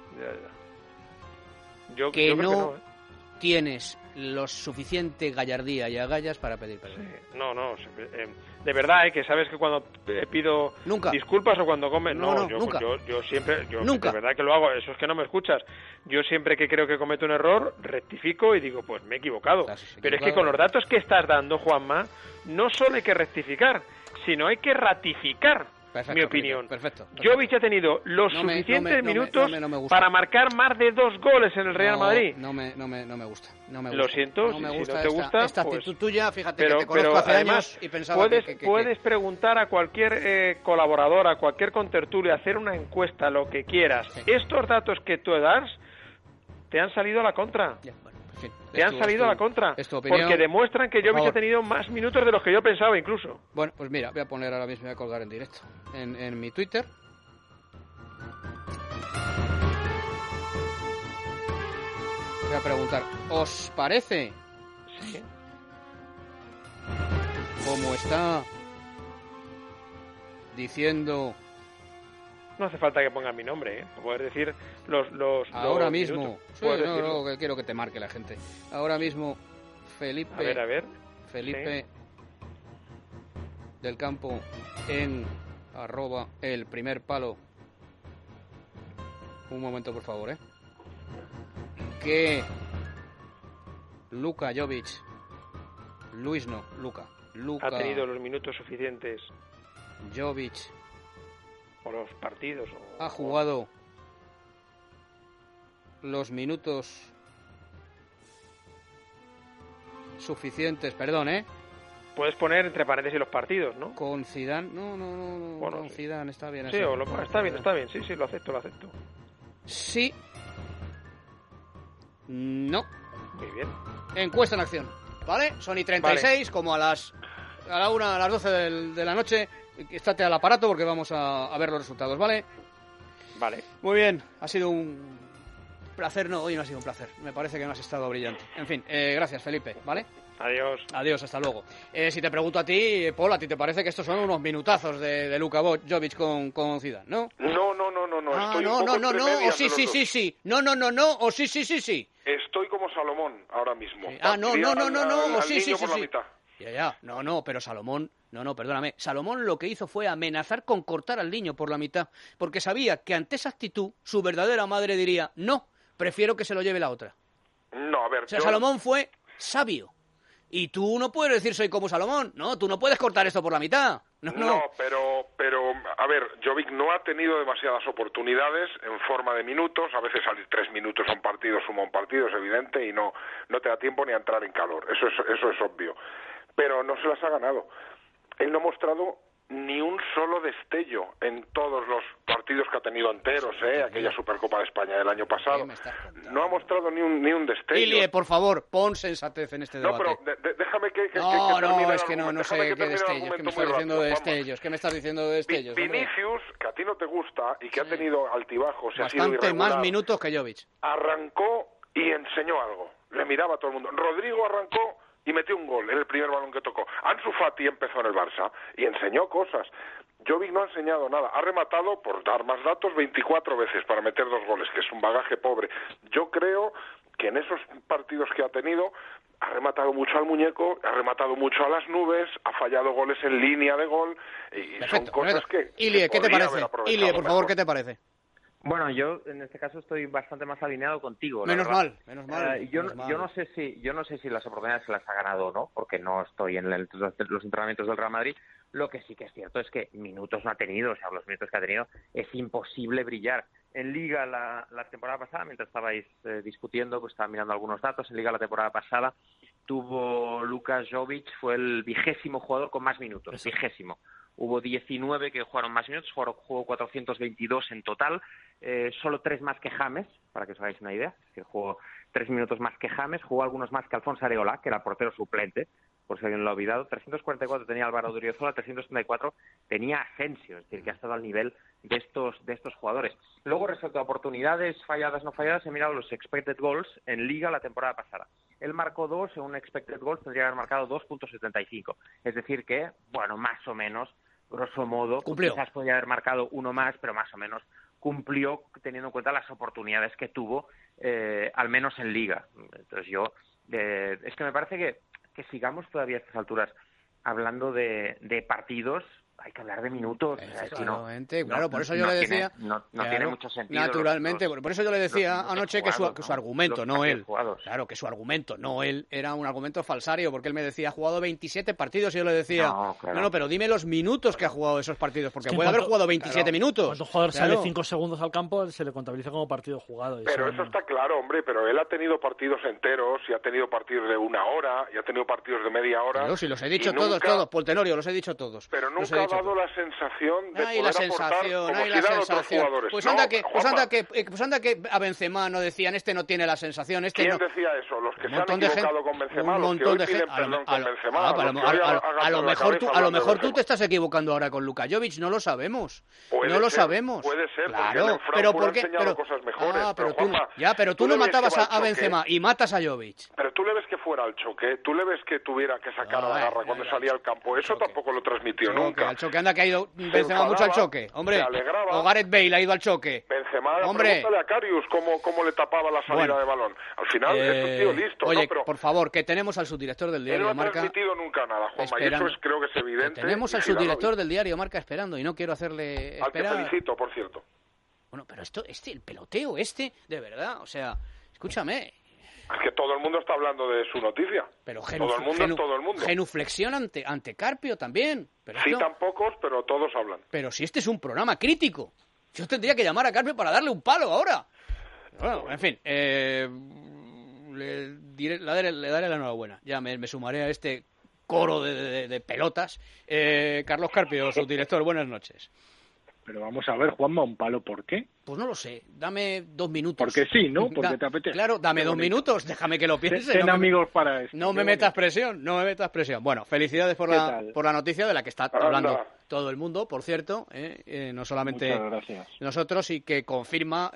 yo que creo no tienes lo suficiente gallardía y agallas para pedir perdón. Sí. No, de verdad, que sabes que cuando pido disculpas o cuando comes... nunca. Yo siempre, nunca. De verdad que lo hago, eso es que no me escuchas. Yo siempre que creo que cometo un error, rectifico y digo, pues me he equivocado. Pero es que con los datos que estás dando, Juanma, no solo hay que rectificar, sino hay que ratificar. Perfecto, mi opinión. Perfecto. Jovic ha tenido los suficientes minutos para marcar más de 2 goles en el Real Madrid. No me gusta. Lo siento, no me gusta si no te gusta, esta pues, actitud tuya, fíjate que te conozco hace años y pensaba puedes preguntar a cualquier colaborador, a cualquier contertulio, hacer una encuesta, lo que quieras. Sí. Estos datos que tú das te han salido a la contra. Ya, bueno, en fin, te han salido a la contra, porque demuestran que Jovic ha tenido más minutos de los que yo pensaba incluso. Bueno, pues mira, voy a poner ahora mismo, voy a colgar en directo en mi Twitter. Voy a preguntar, ¿os parece? Sí. Como está diciendo... No hace falta que pongas mi nombre, Poder decir los ahora mismo. Minutos. Sí, no, que quiero que te marque la gente. Ahora mismo, Felipe... A ver. Felipe del Campo en @elprimerpalo. Un momento, por favor, que Luka Jovic, Luka ha tenido los minutos suficientes. Jovic o los partidos ha jugado los minutos suficientes, perdón, Puedes poner entre paréntesis los partidos, ¿no? Con Zidane, no, bueno, con Zidane está bien. Sí, está bien, sí, lo acepto. Sí. No. Muy bien. Encuesta en acción, ¿vale? Son y 36, vale. Como a las 12 de la noche. Estate al aparato porque vamos a ver los resultados, ¿vale? Vale. Muy bien, ha sido un placer. No, hoy no ha sido un placer. Me parece que no has estado brillante. En fin, gracias, Felipe, ¿vale? Adiós, hasta luego. Si te pregunto a ti, Paul, ¿a ti te parece que estos son unos minutazos de Luka Jovic con Zidane, no? No. Estoy o sí. No, o sí. Estoy como Salomón ahora mismo. Sí. No, o sí. Mitad. Ya. No, pero Salomón... No, perdóname. Salomón lo que hizo fue amenazar con cortar al niño por la mitad, porque sabía que ante esa actitud su verdadera madre diría, no, prefiero que se lo lleve la otra. No, a ver... Salomón fue sabio. Y tú no puedes decir soy como Salomón. No, tú no puedes cortar esto por la mitad. No, pero, a ver, Jovic no ha tenido demasiadas oportunidades en forma de minutos. A veces salir 3 minutos a un partido suma un partido, es evidente, y no te da tiempo ni a entrar en calor. Eso es obvio. Pero no se las ha ganado. Él no ha mostrado ni un solo destello en todos los partidos que ha tenido enteros, aquella Supercopa de España del año pasado. No ha mostrado ni un destello. Ilie, por favor, pon sensatez en este debate. No, pero déjame que No, es que no sé qué destellos. ¿Qué me estás diciendo de destellos? ¿Qué me estás diciendo de destellos? Vinicius, que a ti no te gusta y que ha tenido altibajos y ha sido bastante irregular, más minutos que Jovic. Arrancó y enseñó algo. Le miraba a todo el mundo. Rodrigo arrancó y metió un gol en el primer balón que tocó. Ansu Fati empezó en el Barça y enseñó cosas. Jovic no ha enseñado nada. Ha rematado, por dar más datos, 24 veces para meter 2 goles, que es un bagaje pobre. Yo creo que en esos partidos que ha tenido ha rematado mucho al muñeco, ha rematado mucho a las nubes, ha fallado goles en línea de gol y son cosas que... Ilie, ¿qué te parece? Ilie, por favor, ¿qué te parece? Bueno, yo en este caso estoy bastante más alineado contigo. Menos mal. Yo no sé si las oportunidades se las ha ganado o no, porque no estoy en los entrenamientos del Real Madrid. Lo que sí que es cierto es que minutos no ha tenido, o sea, los minutos que ha tenido es imposible brillar. En Liga la temporada pasada, mientras estabais discutiendo, pues estaba mirando algunos datos. En Liga la temporada pasada tuvo Luka Jovic, fue el 20º jugador con más minutos, 20º. Hubo 19 que jugaron más minutos, jugó 422 en total, solo 3 más que James, para que os hagáis una idea, es decir, jugó 3 minutos más que James, jugó algunos más que Alfonso Areola, que era portero suplente, por si alguien lo ha olvidado. 344 tenía Álvaro Odriozola, 334 tenía Asensio, es decir, que ha estado al nivel de estos jugadores. Luego, respecto a oportunidades falladas, no falladas, he mirado los expected goals en Liga la temporada pasada. Él marcó 2, en un expected goals tendría que haber marcado 2.75. Es decir que, bueno, más o menos, grosso modo, quizás podría haber marcado uno más, pero más o menos cumplió teniendo en cuenta las oportunidades que tuvo, al menos en Liga. Entonces es que me parece que sigamos todavía a estas alturas hablando de partidos. Hay que hablar de minutos. Efectivamente, claro, por eso yo le decía... No tiene mucho sentido. Naturalmente, por eso yo le decía anoche que su argumento, no él... Claro, que su argumento, no él, era un argumento falsario, porque él me decía, ha jugado 27 partidos, y yo le decía, no, pero dime los minutos que ha jugado esos partidos, porque puede haber jugado 27 minutos. Cuando un jugador sale 5 segundos al campo, se le contabiliza como partido jugado. Pero eso está claro, hombre, pero él ha tenido partidos enteros, y ha tenido partidos de 1 hora, y ha tenido partidos de media hora... Pero si los he dicho todos, Paul Tenorio, los he dicho todos. Pero nunca ha dado la sensación de poder aportar como si da a otros jugadores. Pues anda que a Benzema no decían, este no tiene la sensación, este ¿Quién decía eso? Los que se han equivocado con Benzema, los que hoy piden perdón con Benzema. A lo mejor tú te estás equivocando ahora con Luka Jovic, no lo sabemos. No lo sabemos. Puede ser, claro, pero porque ha enseñado cosas mejores. Pero tú no matabas a Benzema y matas a Jovic. Pero tú le ves que fuera al choque, tú le ves que tuviera que sacar la garra cuando salía al campo. Eso tampoco lo transmitió nunca. Al choque, anda que ha ido Benzema mucho al choque, hombre. O Gareth Bale ha ido al choque. Benzema, pregúntale a Karius cómo le tapaba la salida de balón. Al final es un tío listo. Oye, pero por favor, que tenemos al subdirector del diario Marca. No ha transmitido nunca nada, Juanma, y eso creo que es evidente. Tenemos al subdirector del diario Marca esperando y no quiero hacerle esperar. Al que felicito, por cierto. Bueno, pero el peloteo de verdad, o sea, escúchame. Es que todo el mundo está hablando de su noticia. Pero todo el mundo. Genuflexión ante Carpio también. Pero citan pocos, pero todos hablan. Pero si este es un programa crítico, yo tendría que llamar a Carpio para darle un palo ahora. Bueno, en fin, le daré la enhorabuena. Ya me sumaré a este coro de pelotas. Carlos Carpio, su director, buenas noches. Pero vamos a ver, Juanma, ¿un palo por qué? Pues no lo sé, dame 2 minutos. Porque sí, ¿no? Porque te apetece. Claro, dame 2 minutos, déjame que lo piense. Ten amigos para esto. No me metas presión. Bueno, felicidades por la noticia de la que está hablando todo el mundo, por cierto, no solamente nosotros, y que confirma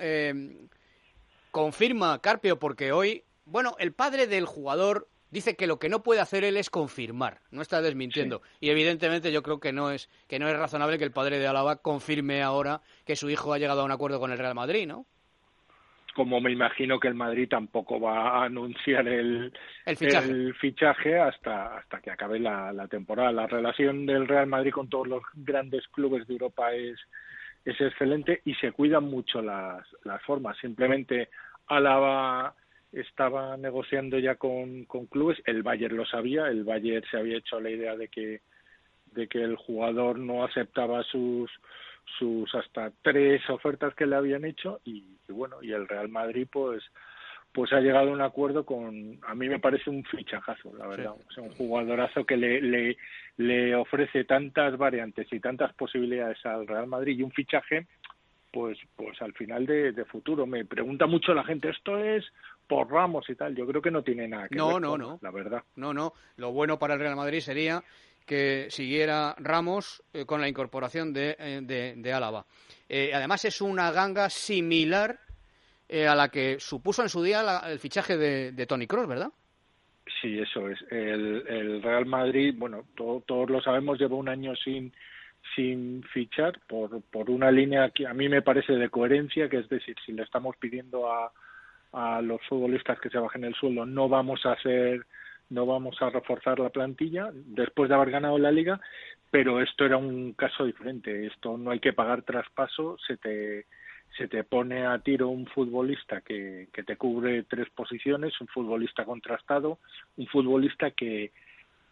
Carpio, porque hoy, bueno, el padre del jugador dice que lo que no puede hacer él es confirmar, no está desmintiendo. Sí. Y evidentemente yo creo que no es razonable que el padre de Álava confirme ahora que su hijo ha llegado a un acuerdo con el Real Madrid, ¿no? Como me imagino que el Madrid tampoco va a anunciar el fichaje hasta que acabe la temporada. La relación del Real Madrid con todos los grandes clubes de Europa es excelente y se cuidan mucho las formas. Simplemente Álava estaba negociando ya con clubes, el Bayern lo sabía, el Bayern se había hecho la idea de que el jugador no aceptaba sus hasta 3 ofertas que le habían hecho y bueno, y el Real Madrid pues ha llegado a un acuerdo a mí me parece un fichajazo, la verdad. Sí. O sea, un jugadorazo que le ofrece tantas variantes y tantas posibilidades al Real Madrid y un fichaje pues al final de futuro. Me pregunta mucho la gente, ¿esto es por Ramos y tal? Yo creo que no tiene nada que ver con, la verdad. No. Lo bueno para el Real Madrid sería que siguiera Ramos con la incorporación de Álava. Además es una ganga similar a la que supuso en su día el fichaje de Toni Kroos, ¿verdad? Sí, eso es. El Real Madrid, bueno, todos lo sabemos, lleva un año sin fichar por una línea que a mí me parece de coherencia, que es decir, si le estamos pidiendo a los futbolistas que se bajen el sueldo, no vamos a reforzar la plantilla después de haber ganado la Liga, pero esto era un caso diferente. Esto no hay que pagar traspaso, se te pone a tiro un futbolista que te cubre 3 posiciones, un futbolista contrastado, un futbolista que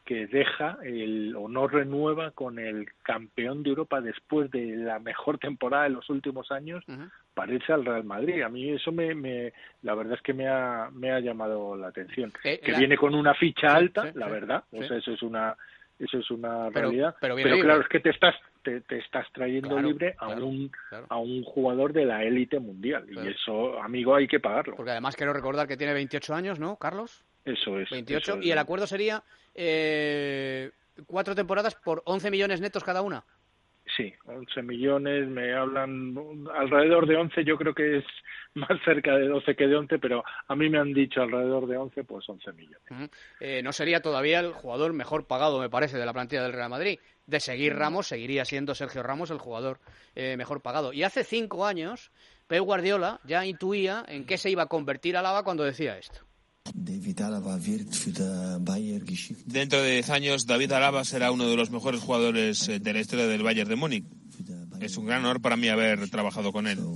deja o no renueva con el campeón de Europa después de la mejor temporada de los últimos años para irse al Real Madrid. A mí eso la verdad es que me ha llamado la atención. Que viene con una ficha alta, la verdad, o sea, eso es una realidad, pero claro, es que te estás trayendo libre a un jugador de la élite mundial, y eso, amigo, hay que pagarlo. Porque además quiero recordar que tiene 28 años, ¿no, Carlos? Eso es. 28, eso es. Y el acuerdo sería 4 temporadas por 11 millones netos cada una. Sí, 11 millones, me hablan alrededor de 11, yo creo que es más cerca de 12 que de 11, pero a mí me han dicho alrededor de 11, pues 11 millones. No sería todavía el jugador mejor pagado, me parece, de la plantilla del Real Madrid. De seguir Ramos, seguiría siendo Sergio Ramos el jugador mejor pagado. Y hace 5 años, Pep Guardiola ya intuía en qué se iba a convertir Alaba cuando decía esto. Dentro de 10 años, David Alaba será uno de los mejores jugadores de la historia del Bayern de Múnich. Es un gran honor para mí haber trabajado con él.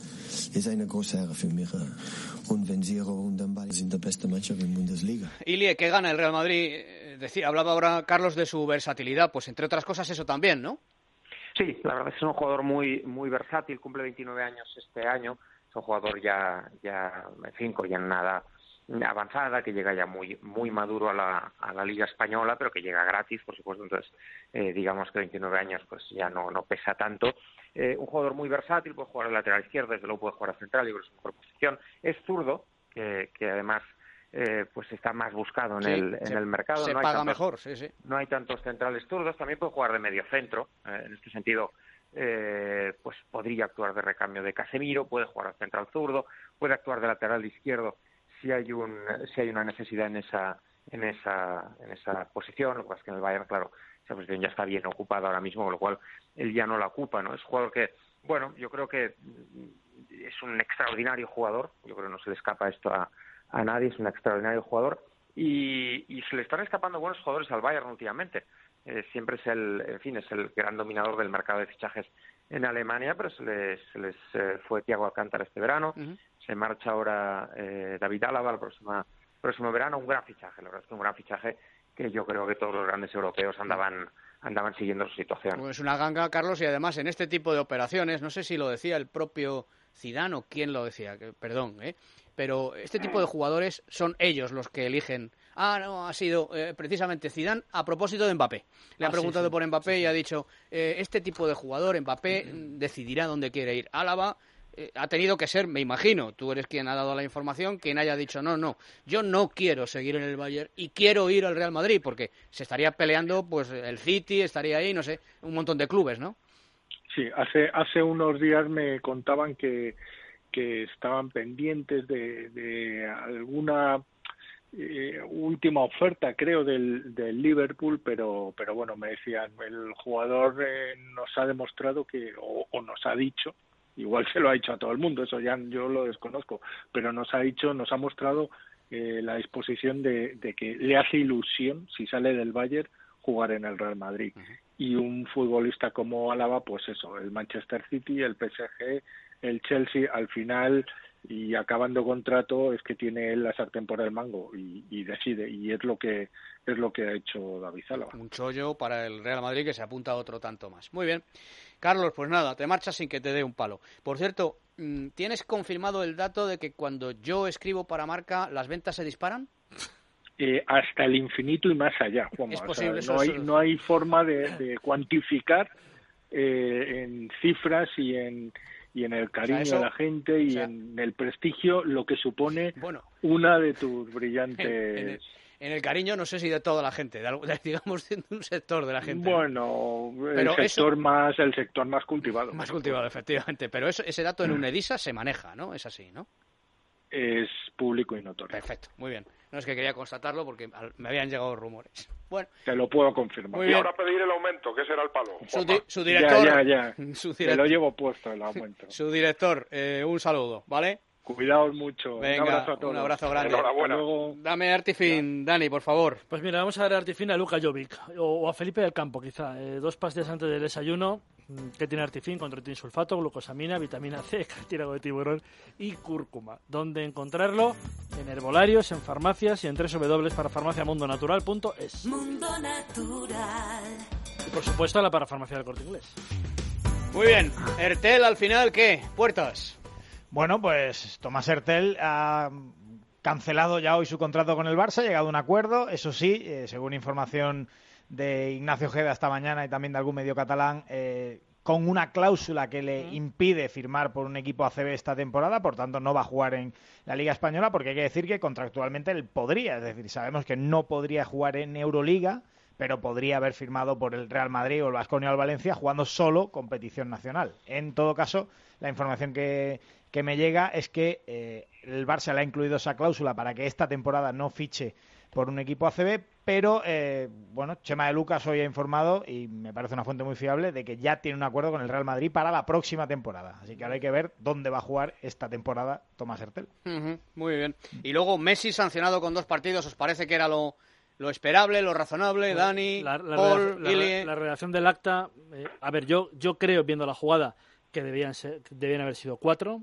Ilie, ¿qué gana el Real Madrid? Hablaba ahora Carlos de su versatilidad, pues entre otras cosas eso también, ¿no? Sí, la verdad es que es un jugador muy versátil, cumple 29 años este año, es un jugador ya en fin, ya nada avanzada, que llega ya muy maduro a la Liga Española, pero que llega gratis, por supuesto. Entonces, digamos que 29 años pues ya no pesa tanto. Un jugador muy versátil, puede jugar al lateral izquierdo, desde luego puede jugar a central, yo creo que es su mejor posición. Es zurdo, que además pues está más buscado en el mercado. Se paga mejor, sí. No hay tantos centrales zurdos, también puede jugar de medio centro. En este sentido, pues podría actuar de recambio de Casemiro, puede jugar al central zurdo, puede actuar de lateral izquierdo si hay una necesidad en esa posición. Lo que pasa es que en el Bayern, claro, esa posición ya está bien ocupada ahora mismo, con lo cual él ya no la ocupa, ¿no? Es un jugador que, bueno, yo creo que es un extraordinario jugador, yo creo que no se le escapa esto a nadie, es un extraordinario jugador, y se le están escapando buenos jugadores al Bayern últimamente. Siempre es el gran dominador del mercado de fichajes en Alemania, pero se les fue Thiago Alcántara este verano, se marcha ahora David Alaba el próximo verano, un gran fichaje, la verdad es que un gran fichaje que yo creo que todos los grandes europeos andaban siguiendo su situación. Pues una ganga, Carlos, y además en este tipo de operaciones, no sé si lo decía el propio Zidane o quién lo decía, perdón, pero este tipo de jugadores son ellos los que eligen. No, ha sido precisamente Zidane a propósito de Mbappé. Le ha preguntado por Mbappé y ha dicho, este tipo de jugador, Mbappé, decidirá dónde quiere ir. Álava ha tenido que ser, me imagino, tú eres quien ha dado la información, quien haya dicho, no, yo no quiero seguir en el Bayern y quiero ir al Real Madrid, porque se estaría peleando, pues el City estaría ahí, no sé, un montón de clubes, ¿no? Sí, hace unos días me contaban que estaban pendientes de alguna última oferta, creo, del Liverpool, pero bueno, me decían, el jugador nos ha demostrado que, o nos ha dicho, igual se lo ha dicho a todo el mundo, eso ya yo lo desconozco, pero nos ha mostrado la disposición de que le hace ilusión, si sale del Bayern, jugar en el Real Madrid. Y un futbolista como Alaba, pues eso, el Manchester City, el PSG, el Chelsea, al final, y acabando contrato, es que tiene él la sartén por el mango y decide, y es lo que ha hecho David Alaba. Un chollo para el Real Madrid que se apunta a otro tanto más. Muy bien. Carlos, pues nada, te marchas sin que te dé un palo. Por cierto, ¿tienes confirmado el dato de que cuando yo escribo para Marca las ventas se disparan? Hasta el infinito y más allá, Juanma. Es posible, no hay forma de cuantificar en cifras y en el cariño de la gente y en el prestigio lo que supone una de tus brillantes... En el cariño, no sé si de toda la gente, digamos de un sector de la gente. Bueno, el sector más cultivado. Más cultivado, efectivamente. Pero ese dato en UNEDISA se maneja, ¿no? Es así, ¿no? Es público y notorio. Perfecto, muy bien. No es que quería constatarlo porque me habían llegado rumores. Bueno, te lo puedo confirmar. Y ahora pedir el aumento, que será el palo. Su director. Ya. Te lo llevo puesto el aumento. Su director, un saludo, ¿vale? Cuidaos mucho. Venga, un abrazo a todos. Un abrazo grande. Enhorabuena. Dame Artifin, Dani, por favor. Pues mira, vamos a dar Artifin a Luka Jovic o a Felipe del Campo, quizá. 2 pastillas antes del desayuno. ¿Qué tiene Artifin? Con sulfato, glucosamina, vitamina C, cartílago de tiburón y cúrcuma. ¿Dónde encontrarlo? En herbolarios, en farmacias y en www.parafarmaciamundonatural.es. Mundo Natural. Y por supuesto a la parafarmacia del Corte Inglés. Muy bien. Hertel, al final, ¿qué? Puertas. Bueno, pues Tomás Hertel ha cancelado ya hoy su contrato con el Barça, ha llegado a un acuerdo, eso sí, según información de Ignacio Ojeda esta mañana y también de algún medio catalán, con una cláusula que le impide firmar por un equipo ACB esta temporada, por tanto no va a jugar en la Liga Española, porque hay que decir que contractualmente él podría, es decir, sabemos que no podría jugar en Euroliga, pero podría haber firmado por el Real Madrid o el Baskonia o el Valencia jugando solo competición nacional. En todo caso, la información que me llega es que el Barça le ha incluido esa cláusula para que esta temporada no fiche por un equipo ACB, pero bueno, Chema de Lucas hoy ha informado, y me parece una fuente muy fiable, de que ya tiene un acuerdo con el Real Madrid para la próxima temporada. Así que ahora hay que ver dónde va a jugar esta temporada Tomás Hertel. Muy bien. Y luego Messi sancionado con 2 partidos, ¿os parece que era lo esperable, lo razonable? Dani, Paul, Ilie. La redacción del acta, a ver, yo creo, viendo la jugada, que debían haber sido 4.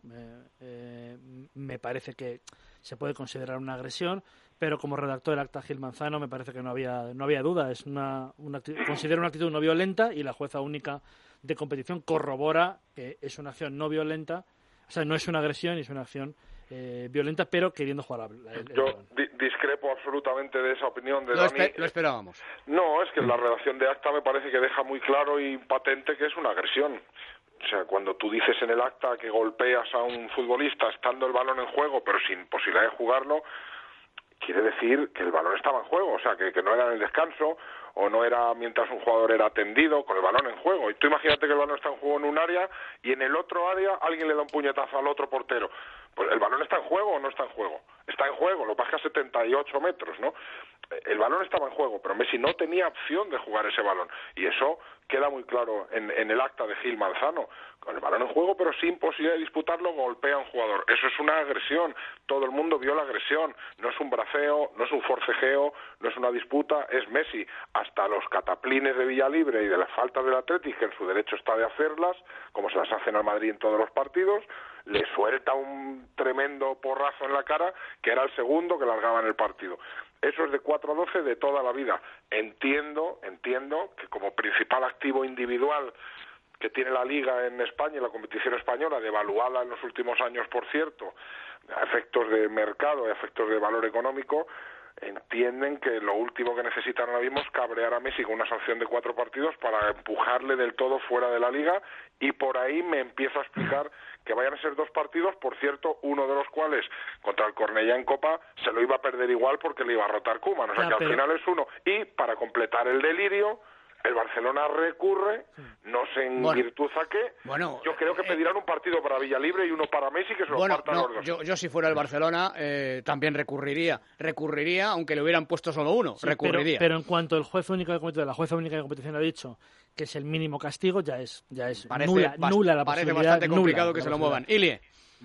Me parece que se puede considerar una agresión, pero como redactor del acta Gil Manzano me parece que no había duda. Es considero una actitud no violenta, y la jueza única de competición corrobora que es una acción no violenta, o sea, no es una agresión, es una acción violenta, pero queriendo jugar Yo discrepo absolutamente de esa opinión de Dani. Lo esperábamos. No, es que la redacción de acta me parece que deja muy claro y patente que es una agresión. O sea, cuando tú dices en el acta que golpeas a un futbolista estando el balón en juego, pero sin posibilidad de jugarlo, quiere decir que el balón estaba en juego, o sea, que no era en el descanso, o no era mientras un jugador era atendido, con el balón en juego. Y tú imagínate que el balón está en juego en un área y en el otro área alguien le da un puñetazo al otro portero. Pues el balón está en juego o no está en juego. Está en juego, lo pasa a 78 metros, ¿no? El balón estaba en juego, pero Messi no tenía opción de jugar ese balón. Y eso queda muy claro en el acta de Gil Manzano. Con el balón en juego, pero sin posibilidad de disputarlo, golpea a un jugador. Eso es una agresión. Todo el mundo vio la agresión. No es un braceo, no es un forcejeo, no es una disputa, es Messi. Hasta los cataplines de Villalibre y de las faltas del Athletic, que en su derecho está de hacerlas, como se las hacen al Madrid en todos los partidos, le suelta un tremendo porrazo en la cara, que era el segundo que largaba en el partido. Eso es de 4-12 de toda la vida. Entiendo que como principal activo individual que tiene la Liga en España y la competición española, devaluada en los últimos años, por cierto, a efectos de mercado y a efectos de valor económico, entienden que lo último que necesitan ahora mismo es cabrear a Messi con una sanción de 4 partidos para empujarle del todo fuera de la Liga, y por ahí me empiezo a explicar que vayan a ser 2 partidos, por cierto, uno de los cuales contra el Cornellá en Copa se lo iba a perder igual porque le iba a rotar Koeman, o sea que al final es uno. Y para completar el delirio, el Barcelona recurre, no sé en virtud a qué. Yo creo que pedirán un partido para Villalibre y uno para Messi, que se lo partan los dos. Yo si fuera el Barcelona también recurriría, aunque le hubieran puesto solo uno, recurriría. Pero en cuanto el juez único de competición, la jueza única de competición ha dicho que es el mínimo castigo, ya es nula la posibilidad. Parece bastante complicado que se lo muevan. Ilie.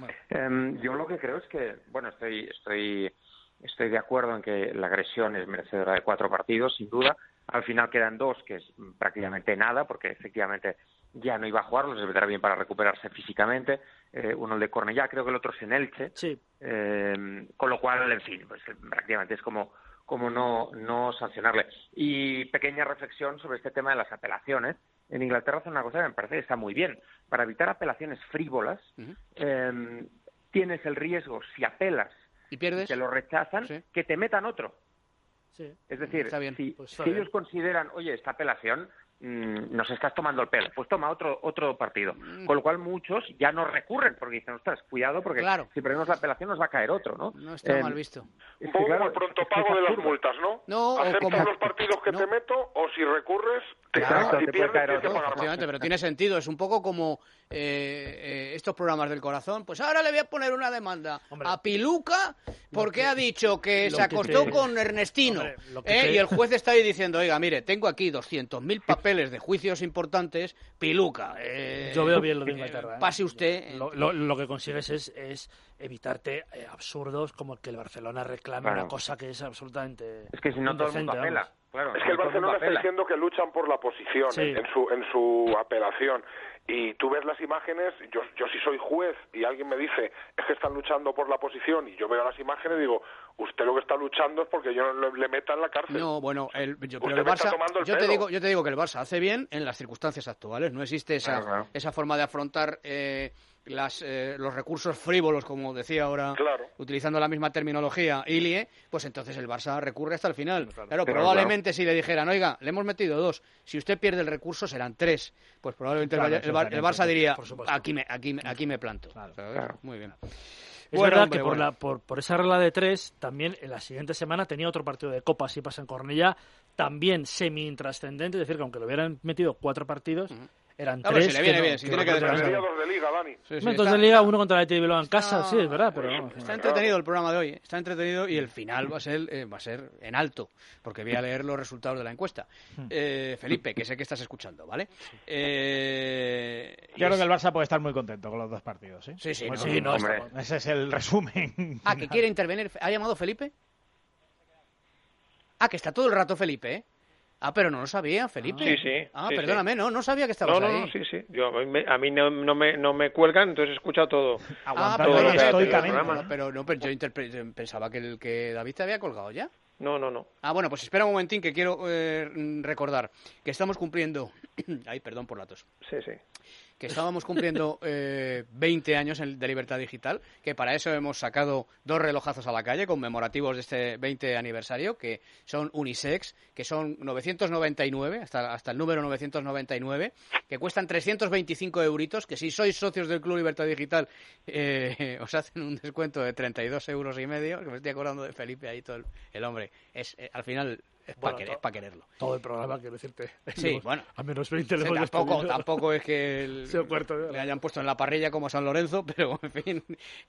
Yo lo que creo es que, estoy de acuerdo en que la agresión es merecedora de 4 partidos, sin duda. Al final quedan 2, que es prácticamente nada, porque efectivamente ya no iba a jugar, les vendrá bien para recuperarse físicamente. Uno el de Cornellá, creo que el otro es en Elche. Sí. Con lo cual, en fin, pues prácticamente es como no sancionarle. Y pequeña reflexión sobre este tema de las apelaciones. En Inglaterra hacen una cosa que me parece que está muy bien. Para evitar apelaciones frívolas, tienes el riesgo, si apelas y pierdes, te lo rechazan, que te metan otro. Sí. Es decir, si bien. ellos consideran, oye, esta apelación nos estás tomando el pelo, pues toma otro partido. Con lo cual muchos ya no recurren, porque dicen, ostras, cuidado, porque si perdemos la apelación nos va a caer otro, ¿no? No está mal visto. Un poco como el pronto pago de las multas, ¿no? ¿Aceptas los partidos que te meto, o si recurres, si pierdes, tienes que pagar más? Pero tiene sentido, es un poco como estos programas del corazón. Pues ahora le voy a poner una demanda a Piluca porque ha dicho que se acostó con Ernestino. Y el juez está ahí diciendo, oiga, mire, tengo aquí 200.000 papeles de juicios importantes, Piluca. Yo veo bien lo de Inglaterra. Pase usted. Lo que consigues es evitarte absurdos como que el Barcelona reclame una cosa que es absolutamente es que si no todo el mundo apela. Claro, es que el Barcelona está diciendo que luchan por la posición en su apelación. Y tú ves las imágenes, yo si soy juez y alguien me dice es que están luchando por la posición y yo veo las imágenes y digo, usted lo que está luchando es porque yo no le meta en la cárcel. No, bueno, pero el Barça, yo te digo que el Barça hace bien en las circunstancias actuales. No existe esa forma de afrontar los recursos frívolos, como decía ahora, utilizando la misma terminología, Ilie, pues entonces el Barça recurre hasta el final. Claro, probablemente si le dijeran, oiga, le hemos metido 2, si usted pierde el recurso serán 3, pues probablemente el Barça diría, aquí me planto. Claro. Muy bien. Es verdad que por esa regla de 3, también en la siguiente semana tenía otro partido de Copa, si pasa en Cornellá, también semi-intrascendente, es decir, que aunque le hubieran metido 4 partidos, eran 3. Si le viene bien, si tiene que descansar. 2 de Liga, Dani. Dos de Liga, uno contra el Athletic de Bilbao en casa, sí, es verdad, pero... Está entretenido el programa de hoy, está entretenido y el final va a ser en alto, porque voy a leer los resultados de la encuesta. Felipe, que sé que estás escuchando, ¿vale? Yo creo que el Barça puede estar muy contento con los 2 partidos, ¿sí? Sí, ese es el resumen. Que quiere intervenir. ¿Ha llamado Felipe? Que está todo el rato Felipe, ¿eh? Pero no lo sabía, Felipe. Sí. Perdóname, no sabía que estabas ahí. No, sí. A mí no me cuelgan, entonces he escuchado todo. Pero yo pensaba que que David te había colgado ya. No. Bueno, pues espera un momentín que quiero recordar que estamos cumpliendo... Ay, perdón por la tos. Sí. Que estábamos cumpliendo 20 años de Libertad Digital, que para eso hemos sacado 2 relojazos a la calle conmemorativos de este 20 aniversario, que son unisex, que son 999, hasta el número 999, que cuestan 325 euritos, que si sois socios del Club Libertad Digital os hacen un descuento de 32,5 euros, que me estoy acordando de Felipe ahí, todo el hombre. Al final... Es para quererlo. Todo el programa, quiero decirte. Sí, bueno. A menos 20 le hemos despedido. Tampoco es que le hayan puesto en la parrilla como San Lorenzo, pero en fin.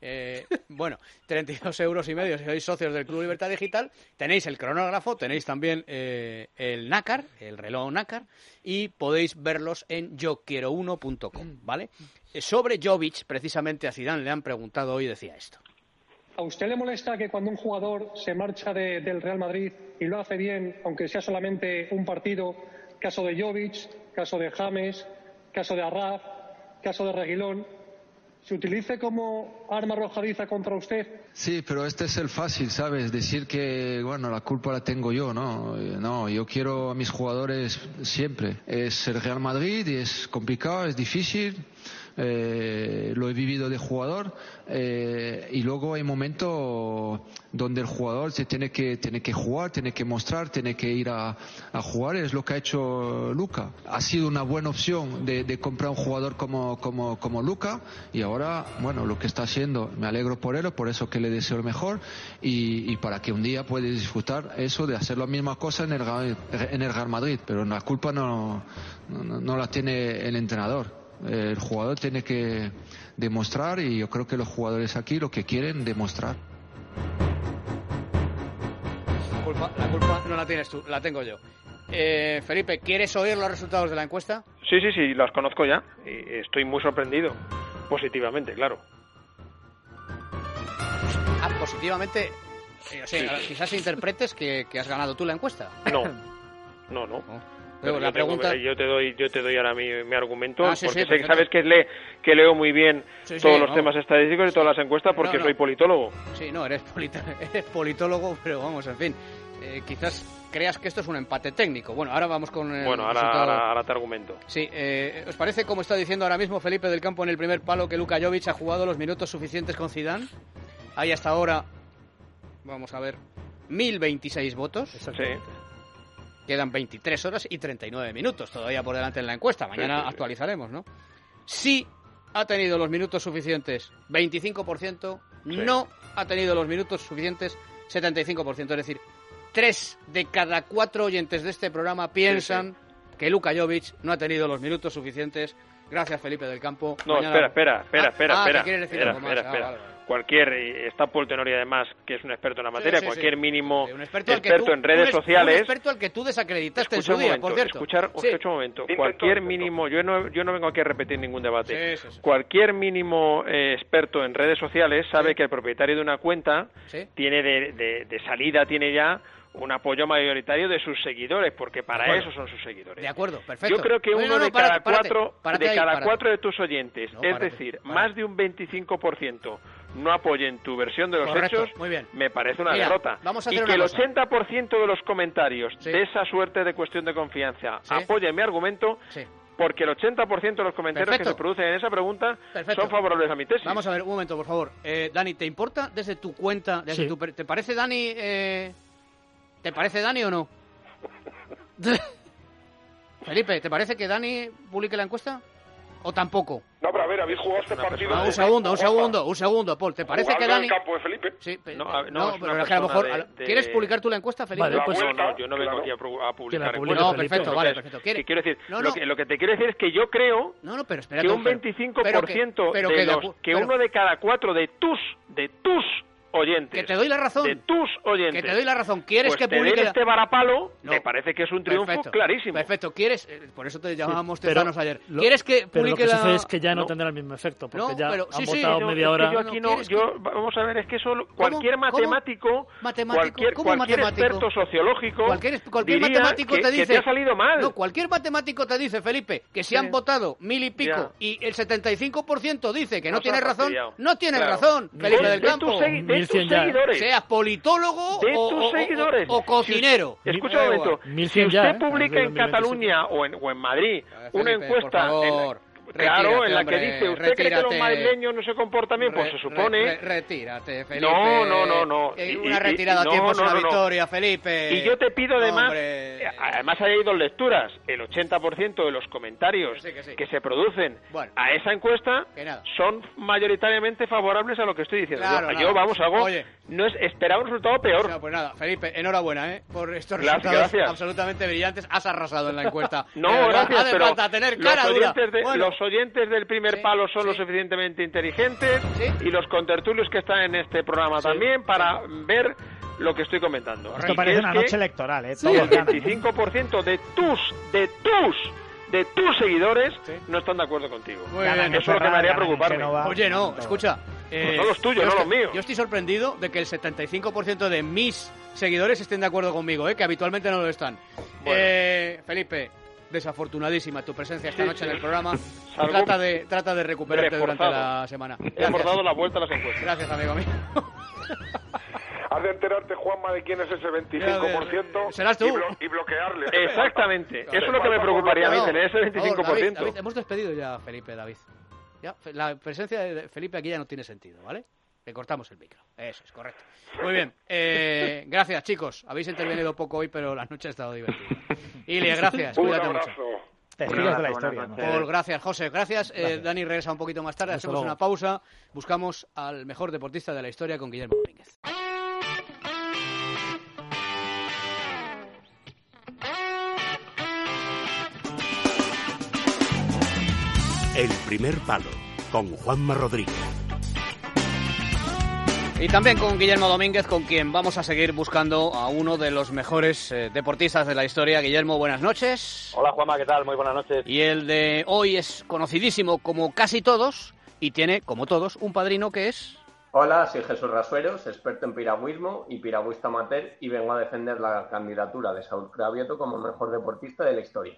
32,5 euros si sois socios del Club Libertad Digital. Tenéis el cronógrafo, tenéis también el nácar, el reloj nácar, y podéis verlos en yoquiero1.com, ¿vale? Sobre Jovic, precisamente a Zidane le han preguntado hoy, decía esto. ¿A usted le molesta que cuando un jugador se marcha del Real Madrid y lo hace bien, aunque sea solamente un partido, caso de Jovic, caso de James, caso de Arraf, caso de Reguilón, se utilice como arma arrojadiza contra usted? Sí, pero este es el fácil, ¿sabes? Decir que, la culpa la tengo yo, ¿no? No, yo quiero a mis jugadores siempre. Es el Real Madrid y es complicado, es difícil. Lo he vivido de jugador y luego hay momentos donde el jugador se tiene que jugar, tiene que mostrar, tiene que ir a jugar. Es lo que ha hecho Luka. Ha sido una buena opción de comprar un jugador como Luka, y ahora, lo que está haciendo, me alegro por él, por eso que le deseo lo mejor, y para que un día pueda disfrutar eso de hacer la misma cosa en el Real Madrid. Pero la culpa no la tiene el entrenador. El jugador tiene que demostrar, y yo creo que los jugadores aquí lo que quieren demostrar. La culpa no la tienes tú, la tengo yo. Felipe, ¿quieres oír los resultados de la encuesta? Sí, los conozco ya y estoy muy sorprendido, positivamente, claro. Positivamente, quizás interpretes que has ganado tú la encuesta. No. Pero la pregunta... Yo te doy ahora mi argumento, porque sabes que leo muy bien todos los temas estadísticos y todas las encuestas, porque soy politólogo. Sí, eres politólogo, pero vamos, en fin, quizás creas que esto es un empate técnico. Bueno, ahora vamos con el ahora te argumento. Sí, ¿os parece, como está diciendo ahora mismo Felipe del Campo en el primer palo, que Luka Jovic ha jugado los minutos suficientes con Zidane? Hay hasta ahora, vamos a ver, 1.026 votos. Sí. Quedan 23 horas y 39 minutos todavía por delante en la encuesta. Mañana actualizaremos, ¿no? Sí ha tenido los minutos suficientes, 25%. No ha tenido los minutos suficientes, 75%. Es decir, 3 de cada 4 oyentes de este programa piensan que Luka Jovic no ha tenido los minutos suficientes. Gracias, Felipe del Campo. No, mañana... espera. ¿quieres decir algo más? Espera. está Paul Tenori además, que es un experto en la materia, cualquier mínimo experto en redes sociales. Un experto al que tú desacreditaste en su día, por cierto. Escucha un momento. Cualquier mínimo, yo no vengo aquí a repetir ningún debate. Cualquier mínimo experto en redes sociales sabe que el propietario de una cuenta tiene de salida, tiene ya un apoyo mayoritario de sus seguidores, porque para eso son sus seguidores. De acuerdo, perfecto. Yo creo que de cada cuatro de tus oyentes, decir, más de un 25% no apoyen tu versión de los hechos, muy bien. Me parece una derrota. Vamos a y que el 80% de los comentarios de esa suerte de cuestión de confianza apoyen mi argumento, porque el 80% de los comentarios que se producen en esa pregunta son favorables a mi tesis. Vamos a ver, un momento, por favor. Dani, ¿te importa desde tu cuenta, ¿te parece, Dani, ¿te parece Dani o no? Felipe, ¿te parece que Dani publique la encuesta? ¿O tampoco? No, pero a ver, habéis jugado este partido... un segundo, Paul. ¿Te parece que Dani...? ¿Jugando en el campo de Felipe? Sí, pero es que a lo mejor... ¿Quieres publicar tú la encuesta, Felipe? Vale, pues no, yo no vengo aquí a publicar encuestas. No, perfecto, vale, perfecto. Quiero decir, lo que te quiero decir es que yo creo pero espera, que un 25% que uno de cada cuatro de tus oyentes. Que te doy la razón. De tus oyentes. Que te doy la razón. ¿Quieres que publique este varapalo? Me parece que es un triunfo clarísimo. Perfecto. ¿Quieres? Por eso te llamábamos tezanos ayer. ¿Quieres que publique pero lo que sucede es que ya no tendrá el mismo efecto, porque ya han votado media hora. Vamos a ver, es que eso cualquier matemático, cualquier experto sociológico, cualquier matemático te dice que te ha salido mal. No, cualquier matemático te dice, Felipe, que si han votado 1000 y pico y el 75% dice que no tienes razón, no tienes razón, Felipe del Campo. De tus seguidores. Seas politólogo o cocinero. Escucha un momento. Si usted publica en Cataluña o en Madrid una encuesta en la que dice, ¿usted cree que los madrileños no se comportan bien? Pues se supone... Retírate, Felipe. No. Una retirada a tiempo es una victoria, Felipe. Y yo te pido además hay dos lecturas. El 80% de los comentarios que se producen a esa encuesta son mayoritariamente favorables a lo que estoy diciendo. No esperaba un resultado peor. No, pues nada, Felipe, enhorabuena por estos resultados absolutamente brillantes. Has arrasado en la encuesta. Gracias, hace falta tener cara dura. Los oyentes del primer palo son lo suficientemente inteligentes y los contertulios que están en este programa también para ver lo que estoy comentando. Esto parece una noche electoral, el 25% de tus seguidores no están de acuerdo contigo. Eso es lo que me haría preocuparme. Oye, no, escucha. Son los tuyos, no los míos. Yo estoy sorprendido de que el 75% de mis seguidores estén de acuerdo conmigo, que habitualmente no lo están. Felipe, desafortunadísima tu presencia esta noche en el programa. Trata de recuperarte durante la semana. Hemos dado la vuelta a las encuestas. Gracias, amigo mío. Has de enterarte, Juanma, de quién es ese 25%. Serás tú. Y bloquearle. Exactamente. Eso es lo que me preocuparía a mí, tener ese 25%. David, hemos despedido ya a Felipe, David. Ya, la presencia de Felipe aquí ya no tiene sentido, ¿vale? Le cortamos el micro. Eso es correcto. Muy bien. Gracias, chicos. Habéis intervenido poco hoy, pero la noche ha estado divertida. Ilia, gracias. Cuídate mucho. Testigos de la historia. Paul, gracias. José, gracias. Dani regresa un poquito más tarde. Hacemos una pausa. Buscamos al mejor deportista de la historia con Guillermo Domínguez. El primer palo, con Juanma Rodríguez. Y también con Guillermo Domínguez, con quien vamos a seguir buscando a uno de los mejores deportistas de la historia. Guillermo, buenas noches. Hola, Juanma, ¿qué tal? Muy buenas noches. Y el de hoy es conocidísimo como casi todos y tiene, como todos, un padrino que es... Hola, soy Jesús Rasueros, experto en piragüismo y piragüista amateur, y vengo a defender la candidatura de Saúl Cravioto como el mejor deportista de la historia.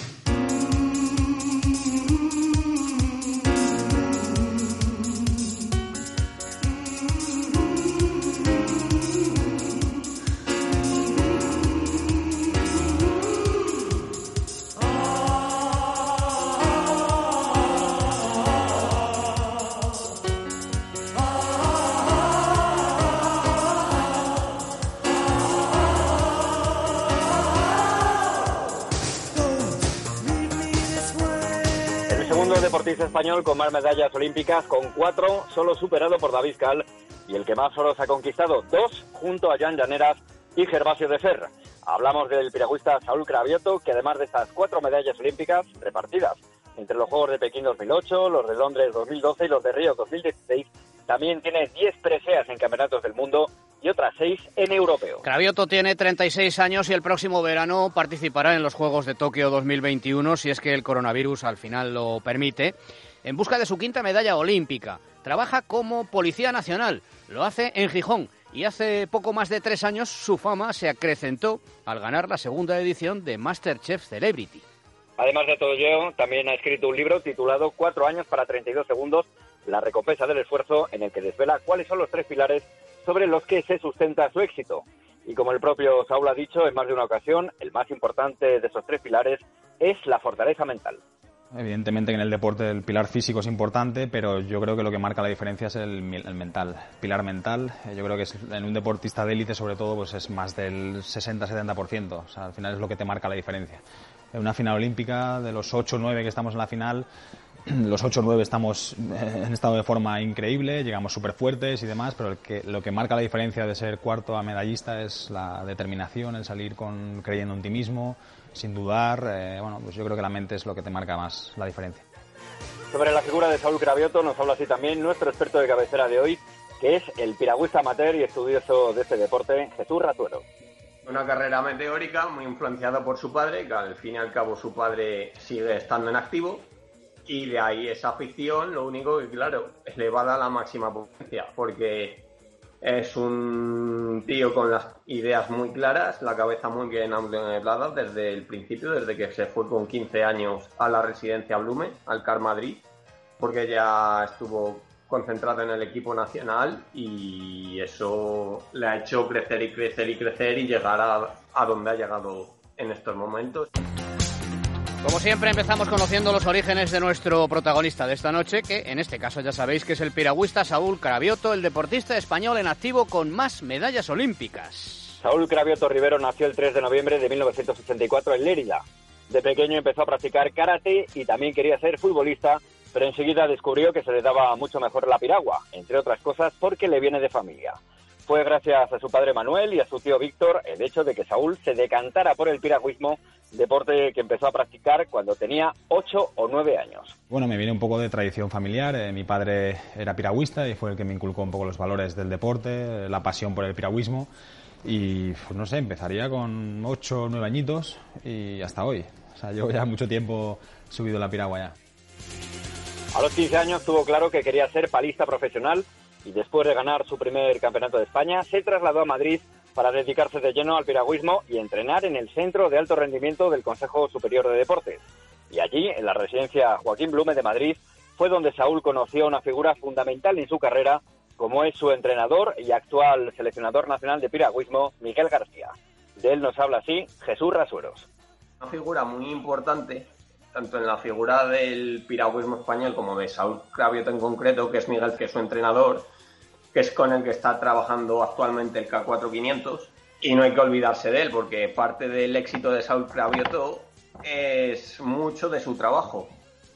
Deportista español con más medallas olímpicas, con 4, solo superado por David Cal, y el que más oros ha conquistado, 2, junto a Jan Llaneras y Gervasio de Fer. Hablamos del piragüista Saúl Cravioto, que además de estas 4 medallas olímpicas repartidas entre los Juegos de Pekín 2008, los de Londres 2012 y los de Río 2016, También tiene 10 preseas en campeonatos del mundo y otras 6 en europeo. Craviotto tiene 36 años y el próximo verano participará en los Juegos de Tokio 2021, si es que el coronavirus al final lo permite, en busca de su 5ª medalla olímpica. Trabaja como policía nacional, lo hace en Gijón, y hace poco más de 3 años su fama se acrecentó al ganar la 2ª edición de MasterChef Celebrity. Además de todo ello, también ha escrito un libro titulado 4 años para 32 segundos, la recompensa del esfuerzo, en el que desvela cuáles son los 3 pilares sobre los que se sustenta su éxito. Y como el propio Saúl ha dicho en más de una ocasión, el más importante de esos 3 pilares es la fortaleza mental. Evidentemente que en el deporte el pilar físico es importante, pero yo creo que lo que marca la diferencia es el mental, pilar mental. Yo creo que en un deportista de élite, sobre todo, pues es más del 60-70%. O sea, al final es lo que te marca la diferencia. En una final olímpica, de los 8 o 9 que estamos en la final, los 8 o 9 estamos en estado de forma increíble, llegamos súper fuertes y demás, pero lo que marca la diferencia de ser cuarto a medallista es la determinación, el salir creyendo en ti mismo, sin dudar. Pues yo creo que la mente es lo que te marca más la diferencia. Sobre la figura de Saúl Craviotto nos habla así también nuestro experto de cabecera de hoy, que es el piragüista amateur y estudioso de este deporte, Jesús Rasuero. Una carrera meteórica muy influenciada por su padre, que al fin y al cabo su padre sigue estando en activo, y de ahí esa afición, lo único que, claro, elevada a la máxima potencia, porque es un tío con las ideas muy claras, la cabeza muy bien amueblada desde el principio, desde que se fue con 15 años a la residencia Blume, al CAR Madrid, porque ya estuvo concentrado en el equipo nacional y eso le ha hecho crecer y crecer y crecer y llegar a donde ha llegado en estos momentos. Como siempre, empezamos conociendo los orígenes de nuestro protagonista de esta noche, que en este caso ya sabéis que es el piragüista Saúl Craviotto, el deportista español en activo con más medallas olímpicas. Saúl Craviotto Rivero nació el 3 de noviembre de 1984 en Lérida. De pequeño empezó a practicar karate y también quería ser futbolista, pero enseguida descubrió que se le daba mucho mejor la piragua, entre otras cosas porque le viene de familia. Fue gracias a su padre Manuel y a su tío Víctor el hecho de que Saúl se decantara por el piragüismo, deporte que empezó a practicar cuando tenía 8 o 9 años. Bueno, me viene un poco de tradición familiar. Mi padre era piragüista y fue el que me inculcó un poco los valores del deporte, la pasión por el piragüismo. Y, pues no sé, empezaría con 8 o 9 añitos y hasta hoy. O sea, llevo ya mucho tiempo subido la piragua ya. A los 15 años tuvo claro que quería ser palista profesional y después de ganar su primer campeonato de España se trasladó a Madrid para dedicarse de lleno al piragüismo y entrenar en el Centro de Alto Rendimiento del Consejo Superior de Deportes. Y allí, en la residencia Joaquín Blume de Madrid, fue donde Saúl conoció a una figura fundamental en su carrera, como es su entrenador y actual seleccionador nacional de piragüismo, Miguel García. De él nos habla así Jesús Rasueros. Una figura muy importante, tanto en la figura del piragüismo español como de Saúl Craviotto en concreto, que es Miguel, que es su entrenador, que es con el que está trabajando actualmente el K4-500, y no hay que olvidarse de él, porque parte del éxito de Saúl Craviotto es mucho de su trabajo,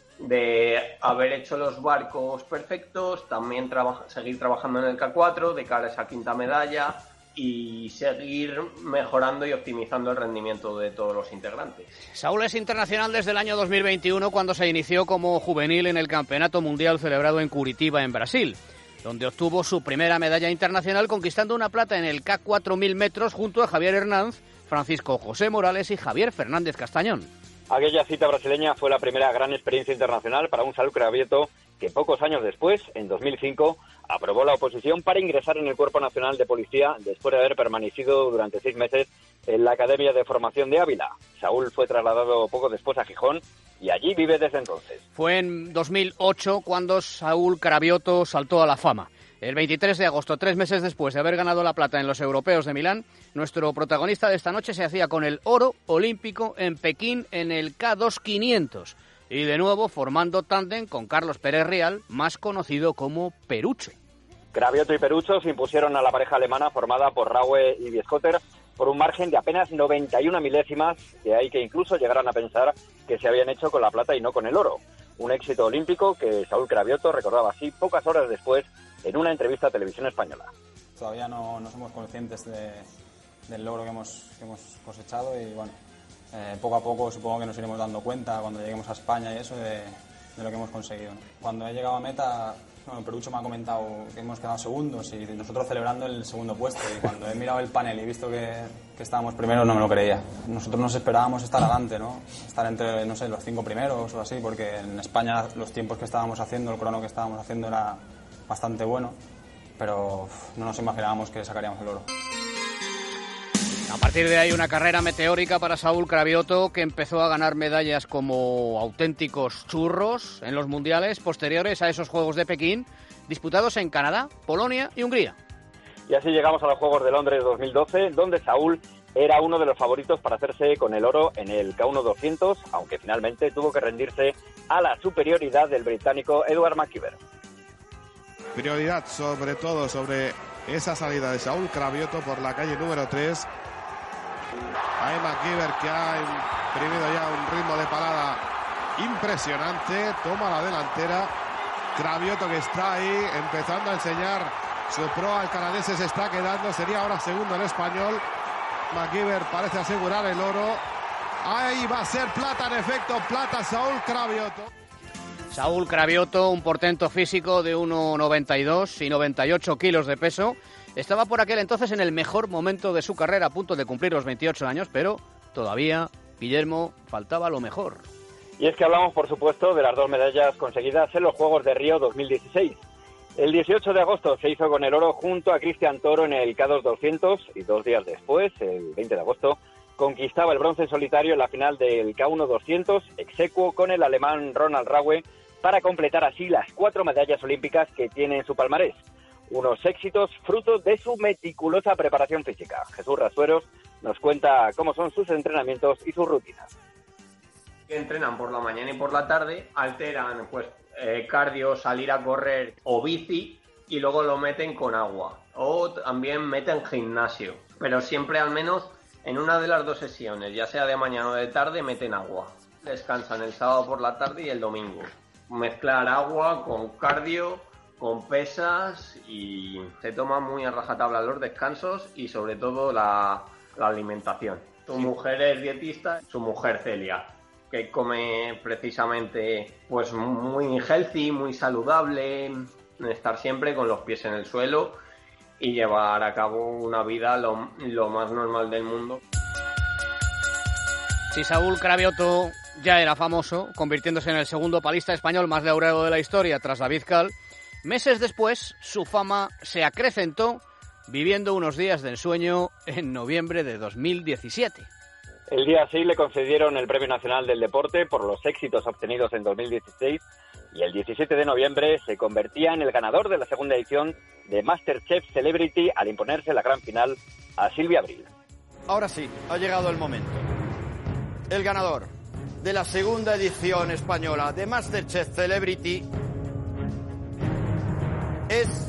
de haber hecho los barcos perfectos, también seguir trabajando en el K4 de cara a esa 5ª medalla y seguir mejorando y optimizando el rendimiento de todos los integrantes. Saúl es internacional desde el año 2021, cuando se inició como juvenil en el Campeonato Mundial celebrado en Curitiba, en Brasil, donde obtuvo su primera medalla internacional conquistando una plata en el K4000 metros junto a Javier Hernández, Francisco José Morales y Javier Fernández Castañón. Aquella cita brasileña fue la primera gran experiencia internacional para un Saúl Craviotto que pocos años después, en 2005, aprobó la oposición para ingresar en el Cuerpo Nacional de Policía después de haber permanecido durante 6 meses en la Academia de Formación de Ávila. Saúl fue trasladado poco después a Gijón y allí vive desde entonces. Fue en 2008 cuando Saúl Craviotto saltó a la fama. El 23 de agosto, 3 meses después de haber ganado la plata en los Europeos de Milán, nuestro protagonista de esta noche se hacía con el oro olímpico en Pekín en el K2500. Y de nuevo formando tándem con Carlos Pérez Rial, más conocido como Perucho. Craviotto y Perucho se impusieron a la pareja alemana formada por Raue y Biescotter por un margen de apenas 91 milésimas, de ahí que incluso llegaran a pensar que se habían hecho con la plata y no con el oro. Un éxito olímpico que Saúl Craviotto recordaba así pocas horas después en una entrevista a Televisión Española. Todavía no somos conscientes del logro que hemos cosechado y bueno, poco a poco supongo que nos iremos dando cuenta cuando lleguemos a España y eso de lo que hemos conseguido, ¿no? Cuando he llegado a meta Bueno, Perucho me ha comentado que hemos quedado segundos y nosotros celebrando el segundo puesto, y cuando he mirado el panel y he visto que estábamos primeros no me lo creía. Nosotros nos esperábamos estar adelante, ¿no? Estar entre, no sé, los 5 primeros o así, porque en España los tiempos que estábamos haciendo, el crono que estábamos haciendo era bastante bueno, pero no nos imaginábamos que sacaríamos el oro. A partir de ahí una carrera meteórica para Saúl Craviotto, que empezó a ganar medallas como auténticos churros en los mundiales posteriores a esos Juegos de Pekín, disputados en Canadá, Polonia y Hungría. Y así llegamos a los Juegos de Londres 2012, donde Saúl era uno de los favoritos para hacerse con el oro en el K1 200, aunque finalmente tuvo que rendirse a la superioridad del británico Edward McKeever. Prioridad sobre todo sobre esa salida de Saúl Craviotto por la calle número 3. Hay McKeever, que ha imprimido ya un ritmo de parada impresionante, toma la delantera. Craviotto, que está ahí empezando a enseñar su proa, el canadiense se está quedando, sería ahora segundo el español. McKeever parece asegurar el oro. Ahí va a ser plata, en efecto, plata Saúl Craviotto. Saúl Craviotto, un portento físico de 1,92 y 98 kilos de peso. Estaba por aquel entonces en el mejor momento de su carrera, a punto de cumplir los 28 años, pero todavía, Guillermo, faltaba lo mejor. Y es que hablamos, por supuesto, de las 2 medallas conseguidas en los Juegos de Río 2016. El 18 de agosto se hizo con el oro junto a Cristian Toro en el K2 200 y 2 días después, el 20 de agosto, conquistaba el bronce en solitario en la final del K1 200, ex aequo con el alemán Ronald Raue, para completar así las 4 medallas olímpicas que tiene en su palmarés. Unos éxitos fruto de su meticulosa preparación física. Jesús Rasueros nos cuenta cómo son sus entrenamientos y sus rutinas. Entrenan por la mañana y por la tarde, alteran pues cardio, salir a correr o bici, y luego lo meten con agua. O también meten gimnasio, pero siempre al menos en una de las 2 sesiones, ya sea de mañana o de tarde, meten agua. Descansan el sábado por la tarde y el domingo. Mezclar agua con cardio, con pesas, y se toma muy a rajatabla los descansos y sobre todo la alimentación. Su mujer es dietista, su mujer Celia, que come precisamente pues muy healthy, muy saludable, estar siempre con los pies en el suelo y llevar a cabo una vida lo más normal del mundo. Si Saúl Craviotto ya era famoso, convirtiéndose en el segundo palista español más laureado de la historia tras David Cal, meses después su fama se acrecentó viviendo unos días de ensueño en noviembre de 2017. El día 6 le concedieron el Premio Nacional del Deporte por los éxitos obtenidos en 2016 y el 17 de noviembre se convertía en el ganador de la segunda edición de MasterChef Celebrity al imponerse la gran final a Silvia Abril. Ahora sí, ha llegado el momento. El ganador de la segunda edición española de MasterChef Celebrity es...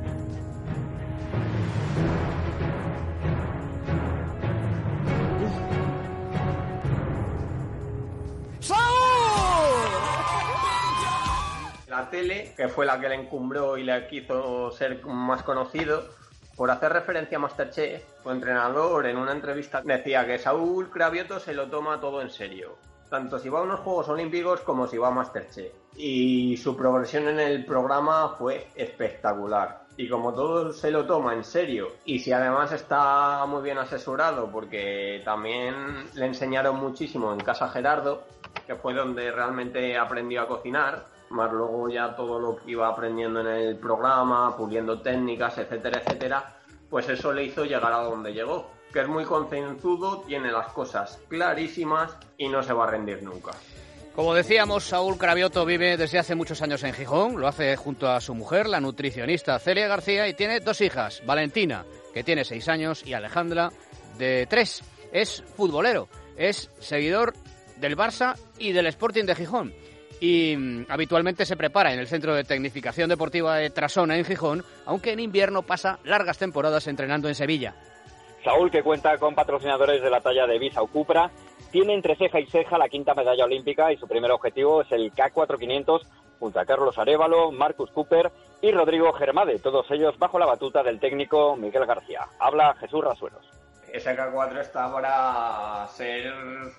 La tele, que fue la que le encumbró y le quiso ser más conocido, por hacer referencia a MasterChef, su entrenador en una entrevista decía que Saúl Craviotto se lo toma todo en serio, tanto si va a unos Juegos Olímpicos como si va a MasterChef. Y su progresión en el programa fue espectacular. Y como todo se lo toma en serio, y si además está muy bien asesorado, porque también le enseñaron muchísimo en Casa Gerardo, que fue donde realmente aprendió a cocinar, más luego ya todo lo que iba aprendiendo en el programa, puliendo técnicas, etcétera, etcétera, pues eso le hizo llegar a donde llegó, que es muy concienzudo, tiene las cosas clarísimas y no se va a rendir nunca. Como decíamos, Saúl Craviotto vive desde hace muchos años en Gijón, lo hace junto a su mujer, la nutricionista Celia García, y tiene 2 hijas, Valentina, que tiene 6 años, y Alejandra, de 3. Es futbolero, es seguidor del Barça y del Sporting de Gijón, y habitualmente se prepara en el Centro de Tecnificación Deportiva de Trasona en Gijón, aunque en invierno pasa largas temporadas entrenando en Sevilla. Saúl, que cuenta con patrocinadores de la talla de Visa o Cupra, tiene entre ceja y ceja la 5ª medalla olímpica y su primer objetivo es el K4-500 junto a Carlos Arévalo, Marcus Cooper y Rodrigo Germade, todos ellos bajo la batuta del técnico Miguel García. Habla Jesús Rasueros. Ese K4 está para ser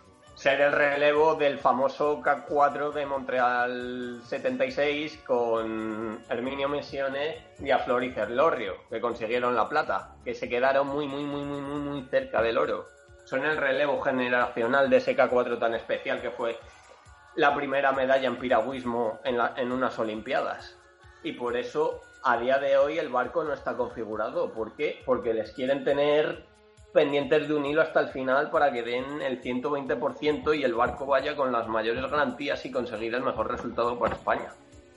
ser el relevo del famoso K4 de Montreal 76 con Herminio Messione, Diaflor y Cerlorrio, que consiguieron la plata, que se quedaron muy cerca del oro. Son el relevo generacional de ese K4 tan especial que fue la primera medalla en piragüismo en unas Olimpiadas. Y por eso, a día de hoy, el barco no está configurado. ¿Por qué? Porque les quieren tener pendientes de un hilo hasta el final para que den el 120% y el barco vaya con las mayores garantías y conseguir el mejor resultado para España.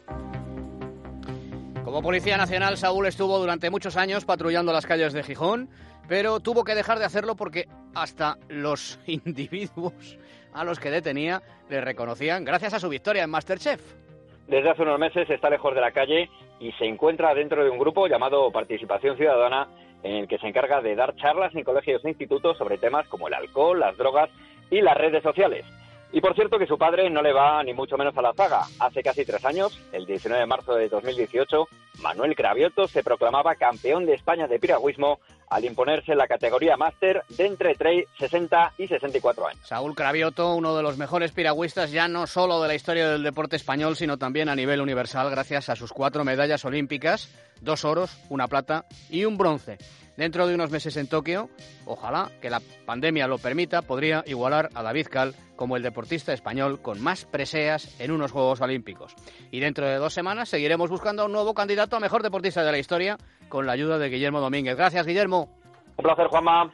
Como Policía Nacional, Saúl estuvo durante muchos años patrullando las calles de Gijón, pero tuvo que dejar de hacerlo porque hasta los individuos a los que detenía le reconocían gracias a su victoria en MasterChef. Desde hace unos meses está lejos de la calle y se encuentra dentro de un grupo llamado Participación Ciudadana, en el que se encarga de dar charlas en colegios e institutos sobre temas como el alcohol, las drogas y las redes sociales. Y por cierto que su padre no le va ni mucho menos a la zaga. Hace casi 3 años, el 19 de marzo de 2018, Manuel Cravioto se proclamaba campeón de España de piragüismo al imponerse en la categoría máster de entre 60 y 64 años. Saúl Cravioto, uno de los mejores piragüistas ya no solo de la historia del deporte español, sino también a nivel universal, gracias a sus 4 medallas olímpicas, 2 oros, 1 plata y 1 bronce. Dentro de unos meses en Tokio, ojalá que la pandemia lo permita, podría igualar a David Cal como el deportista español con más preseas en unos Juegos Olímpicos. Y dentro de 2 semanas seguiremos buscando a un nuevo candidato a mejor deportista de la historia con la ayuda de Guillermo Domínguez. Gracias, Guillermo. Un placer, Juanma.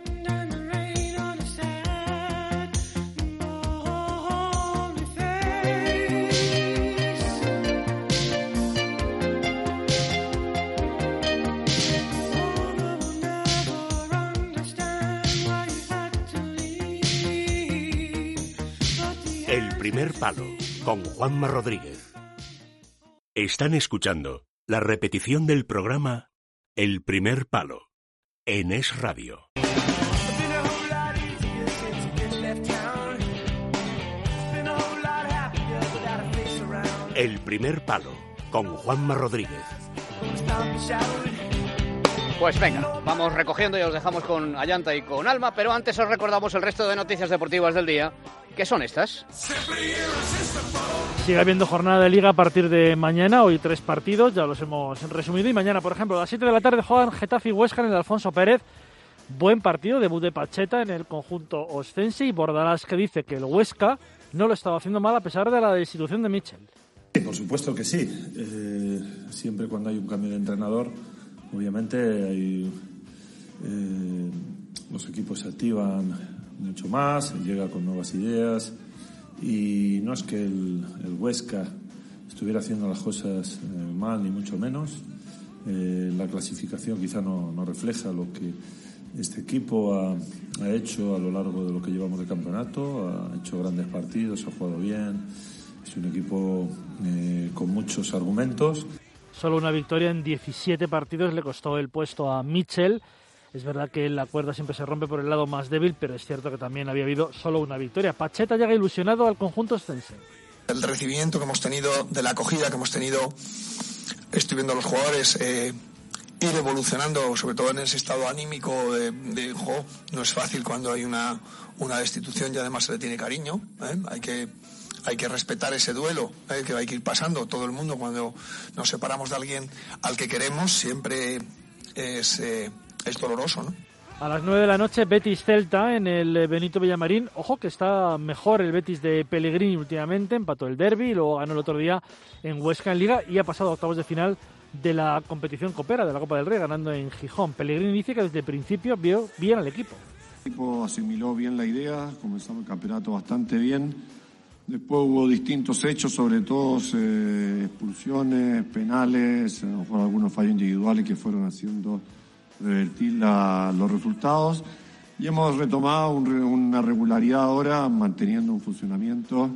El primer palo, con Juanma Rodríguez. Están escuchando la repetición del programa El primer palo, en Es Radio. El primer palo, con Juanma Rodríguez. Pues venga, vamos recogiendo y os dejamos con Ayanta y con Alma, pero antes os recordamos el resto de noticias deportivas del día, que son estas. Sigue habiendo jornada de Liga a partir de mañana, hoy 3 partidos, ya los hemos resumido, y mañana, por ejemplo, a las 7 de la tarde juegan Getafe y Huesca en el Alfonso Pérez. Buen partido, debut de Pacheta en el conjunto oscense, y Bordalás, que dice que el Huesca no lo estaba haciendo mal a pesar de la destitución de Mitchell. Sí, por supuesto que sí. Siempre cuando hay un cambio de entrenador, obviamente los equipos se activan mucho más, llega con nuevas ideas, y no es que el Huesca estuviera haciendo las cosas mal, ni mucho menos. La clasificación quizá no refleja lo que este equipo ha hecho a lo largo de lo que llevamos de campeonato. Ha hecho grandes partidos, ha jugado bien, es un equipo con muchos argumentos. Solo una victoria en 17 partidos le costó el puesto a Mitchell. Es verdad que la cuerda siempre se rompe por el lado más débil, pero es cierto que también había habido solo una victoria. Pacheta llega ilusionado al conjunto oscense. El recibimiento que hemos tenido, de la acogida que hemos tenido, estoy viendo a los jugadores ir evolucionando, sobre todo en ese estado anímico de juego. No es fácil cuando hay una destitución y además se le tiene cariño. Hay que respetar ese duelo, que hay que ir pasando todo el mundo cuando nos separamos de alguien al que queremos. Siempre es doloroso, ¿no? A las 9 de la noche, Betis-Celta en el Benito Villamarín. Ojo que está mejor el Betis de Pellegrini últimamente, empató el derbi, luego ganó el otro día en Huesca en Liga y ha pasado a octavos de final de la competición copera de la Copa del Rey, ganando en Gijón. Pellegrini dice que desde el principio vio bien al equipo. El equipo asimiló bien la idea, comenzamos el campeonato bastante bien. Después hubo distintos hechos, sobre todo expulsiones, penales, a lo mejor algunos fallos individuales que fueron haciendo revertir los resultados, y hemos retomado una regularidad ahora, manteniendo un funcionamiento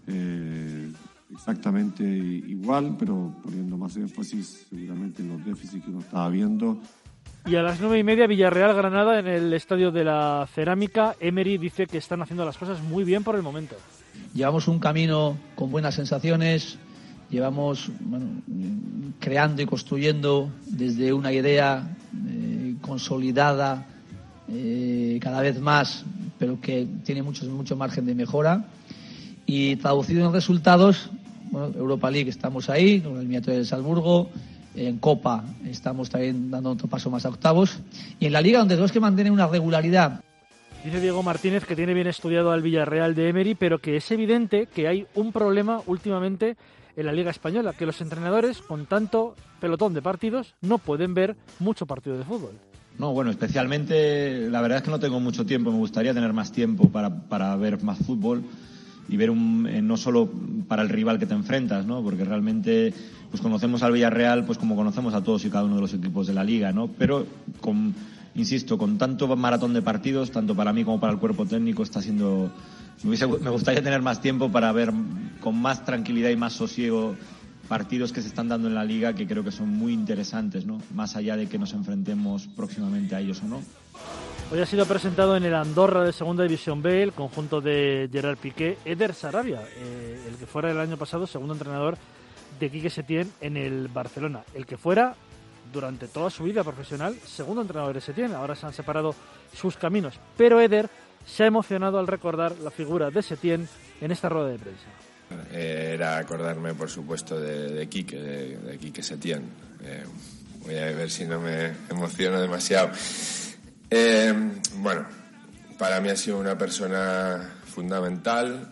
exactamente igual, pero poniendo más énfasis seguramente en los déficits que uno estaba viendo. Y a las 9:30, Villarreal-Granada en el Estadio de la Cerámica. Emery dice que están haciendo las cosas muy bien por el momento. Llevamos un camino con buenas sensaciones, llevamos creando y construyendo desde una idea consolidada cada vez más pero que tiene mucho margen de mejora. Y traducido en resultados, bueno, Europa League estamos ahí, con el eliminatorio del Salzburgo. En Copa estamos también dando otro paso más a octavos. Y en la Liga, donde tenemos que mantener una regularidad. Dice Diego Martínez que tiene bien estudiado al Villarreal de Emery, pero que es evidente que hay un problema últimamente en la Liga Española, que los entrenadores, con tanto pelotón de partidos, no pueden ver mucho partido de fútbol. No, bueno, especialmente, la verdad es que no tengo mucho tiempo, me gustaría tener más tiempo para ver más fútbol y ver no solo para el rival que te enfrentas, ¿no? Porque realmente pues conocemos al Villarreal pues como conocemos a todos y cada uno de los equipos de la Liga, ¿no? Pero insisto, con tanto maratón de partidos, tanto para mí como para el cuerpo técnico, está siendo... Me gustaría tener más tiempo para ver con más tranquilidad y más sosiego partidos que se están dando en la Liga, que creo que son muy interesantes, ¿no? Más allá de que nos enfrentemos próximamente a ellos o no. Hoy ha sido presentado en el Andorra de Segunda División B, el conjunto de Gerard Piqué, Eder Sarabia, el que fuera el año pasado segundo entrenador de Quique Setién en el Barcelona, el que fuera durante toda su vida profesional segundo entrenador de Setién. Ahora se han separado sus caminos, pero Eder se ha emocionado al recordar la figura de Setién en esta rueda de prensa. Era acordarme, por supuesto, de Quique Setién. Voy a ver si no me emociono demasiado. Bueno, para mí ha sido una persona fundamental.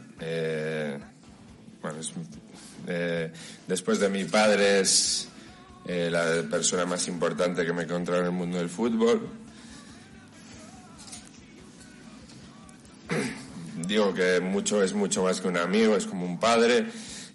Después de mi padre es la persona más importante que me he encontrado en el mundo del fútbol. Digo que es mucho más que un amigo, es como un padre.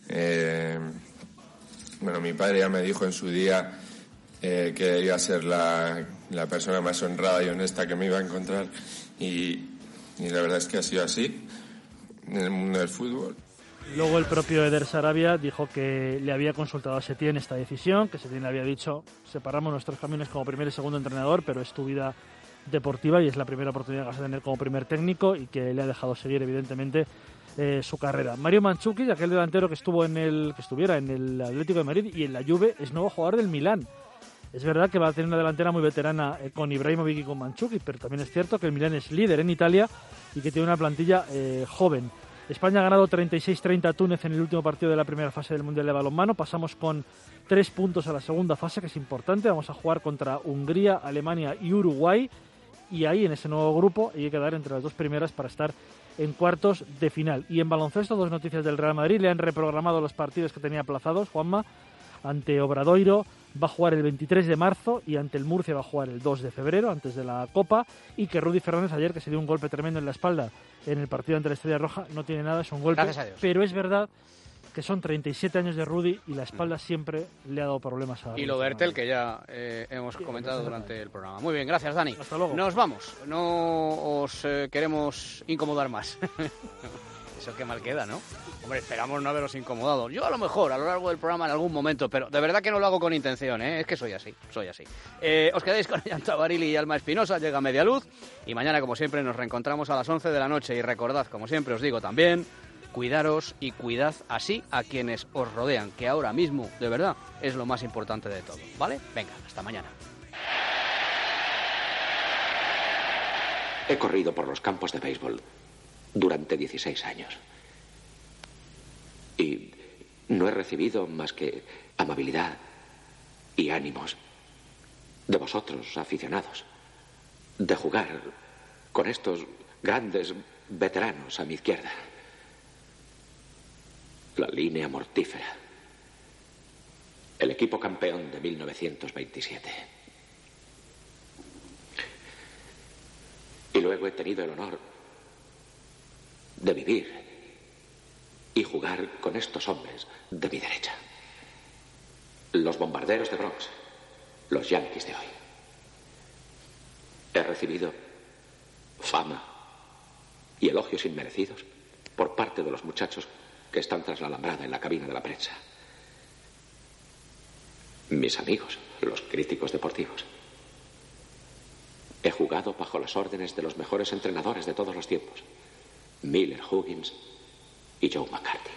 Mi padre ya me dijo en su día que iba a ser la persona más honrada y honesta que me iba a encontrar, y la verdad es que ha sido así en el mundo del fútbol. Luego el propio Eder Sarabia dijo que le había consultado a Setién esta decisión, que Setién le había dicho: separamos nuestros caminos como primer y segundo entrenador, pero es tu vida deportiva y es la primera oportunidad que vas a tener como primer técnico, y que le ha dejado seguir evidentemente su carrera. Mario Mandzukic, aquel delantero que estuviera en el Atlético de Madrid y en la Juve, es nuevo jugador del Milán. Es verdad que va a tener una delantera muy veterana con Ibrahimovic y con Mandzukic, pero también es cierto que el Milán es líder en Italia y que tiene una plantilla joven. España ha ganado 36-30 a Túnez en el último partido de la primera fase del Mundial de Balonmano. Pasamos con 3 puntos a la segunda fase, que es importante. Vamos a jugar contra Hungría, Alemania y Uruguay. Y ahí, en ese nuevo grupo, hay que quedar entre las dos primeras para estar en cuartos de final. Y en baloncesto, 2 noticias del Real Madrid. Le han reprogramado los partidos que tenía aplazados. Juanma, ante Obradoiro va a jugar el 23 de marzo y ante el Murcia va a jugar el 2 de febrero, antes de la Copa. Y que Rudy Fernández ayer, que se dio un golpe tremendo en la espalda en el partido ante la Estrella Roja, no tiene nada, es un golpe. Gracias a Dios. Pero es verdad que son 37 años de Rudy y la espalda siempre le ha dado problemas a Rudy. Y lo de Ertel, que ya hemos comentado durante el programa. Muy bien, gracias, Dani. Hasta luego. Nos vamos, no os queremos incomodar más. Eso qué mal queda, ¿no? Hombre, esperamos no haberos incomodado. Yo a lo mejor, a lo largo del programa en algún momento, pero de verdad que no lo hago con intención, ¿eh? Es que soy así. Os quedáis con Ayanta Barili y Alma Espinosa, llega Media Luz, y mañana, como siempre, nos reencontramos a las 11 de la noche. Y recordad, como siempre os digo también, cuidaros y cuidad así a quienes os rodean, que ahora mismo, de verdad, es lo más importante de todo, ¿vale? Venga, hasta mañana. He corrido por los campos de béisbol durante 16 años. Y no he recibido más que amabilidad y ánimos de vosotros, aficionados, de jugar con estos grandes veteranos a mi izquierda. La línea mortífera. El equipo campeón de 1927. Y luego he tenido el honor de vivir y jugar con estos hombres de mi derecha. Los bombarderos de Bronx, los Yankees de hoy. He recibido fama y elogios inmerecidos por parte de los muchachos que están tras la alambrada en la cabina de la prensa. Mis amigos, los críticos deportivos. He jugado bajo las órdenes de los mejores entrenadores de todos los tiempos. Miller, Huggins y Joe McCarthy.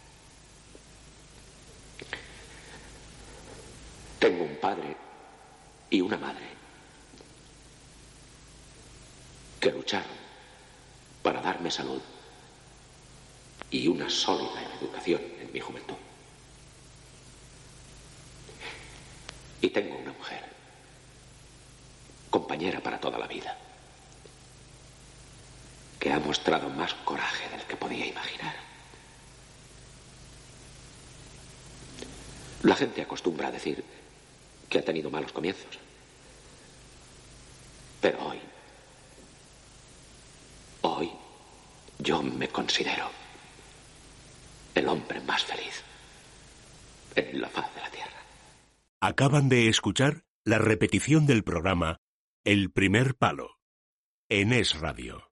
Tengo un padre y una madre que lucharon para darme salud y una sólida educación en mi juventud. Y tengo una mujer, compañera para toda la vida, que ha mostrado más coraje del que podía imaginar. La gente acostumbra a decir que ha tenido malos comienzos. Pero hoy yo me considero el hombre más feliz en la faz de la tierra. Acaban de escuchar la repetición del programa El Primer Palo en Es Radio.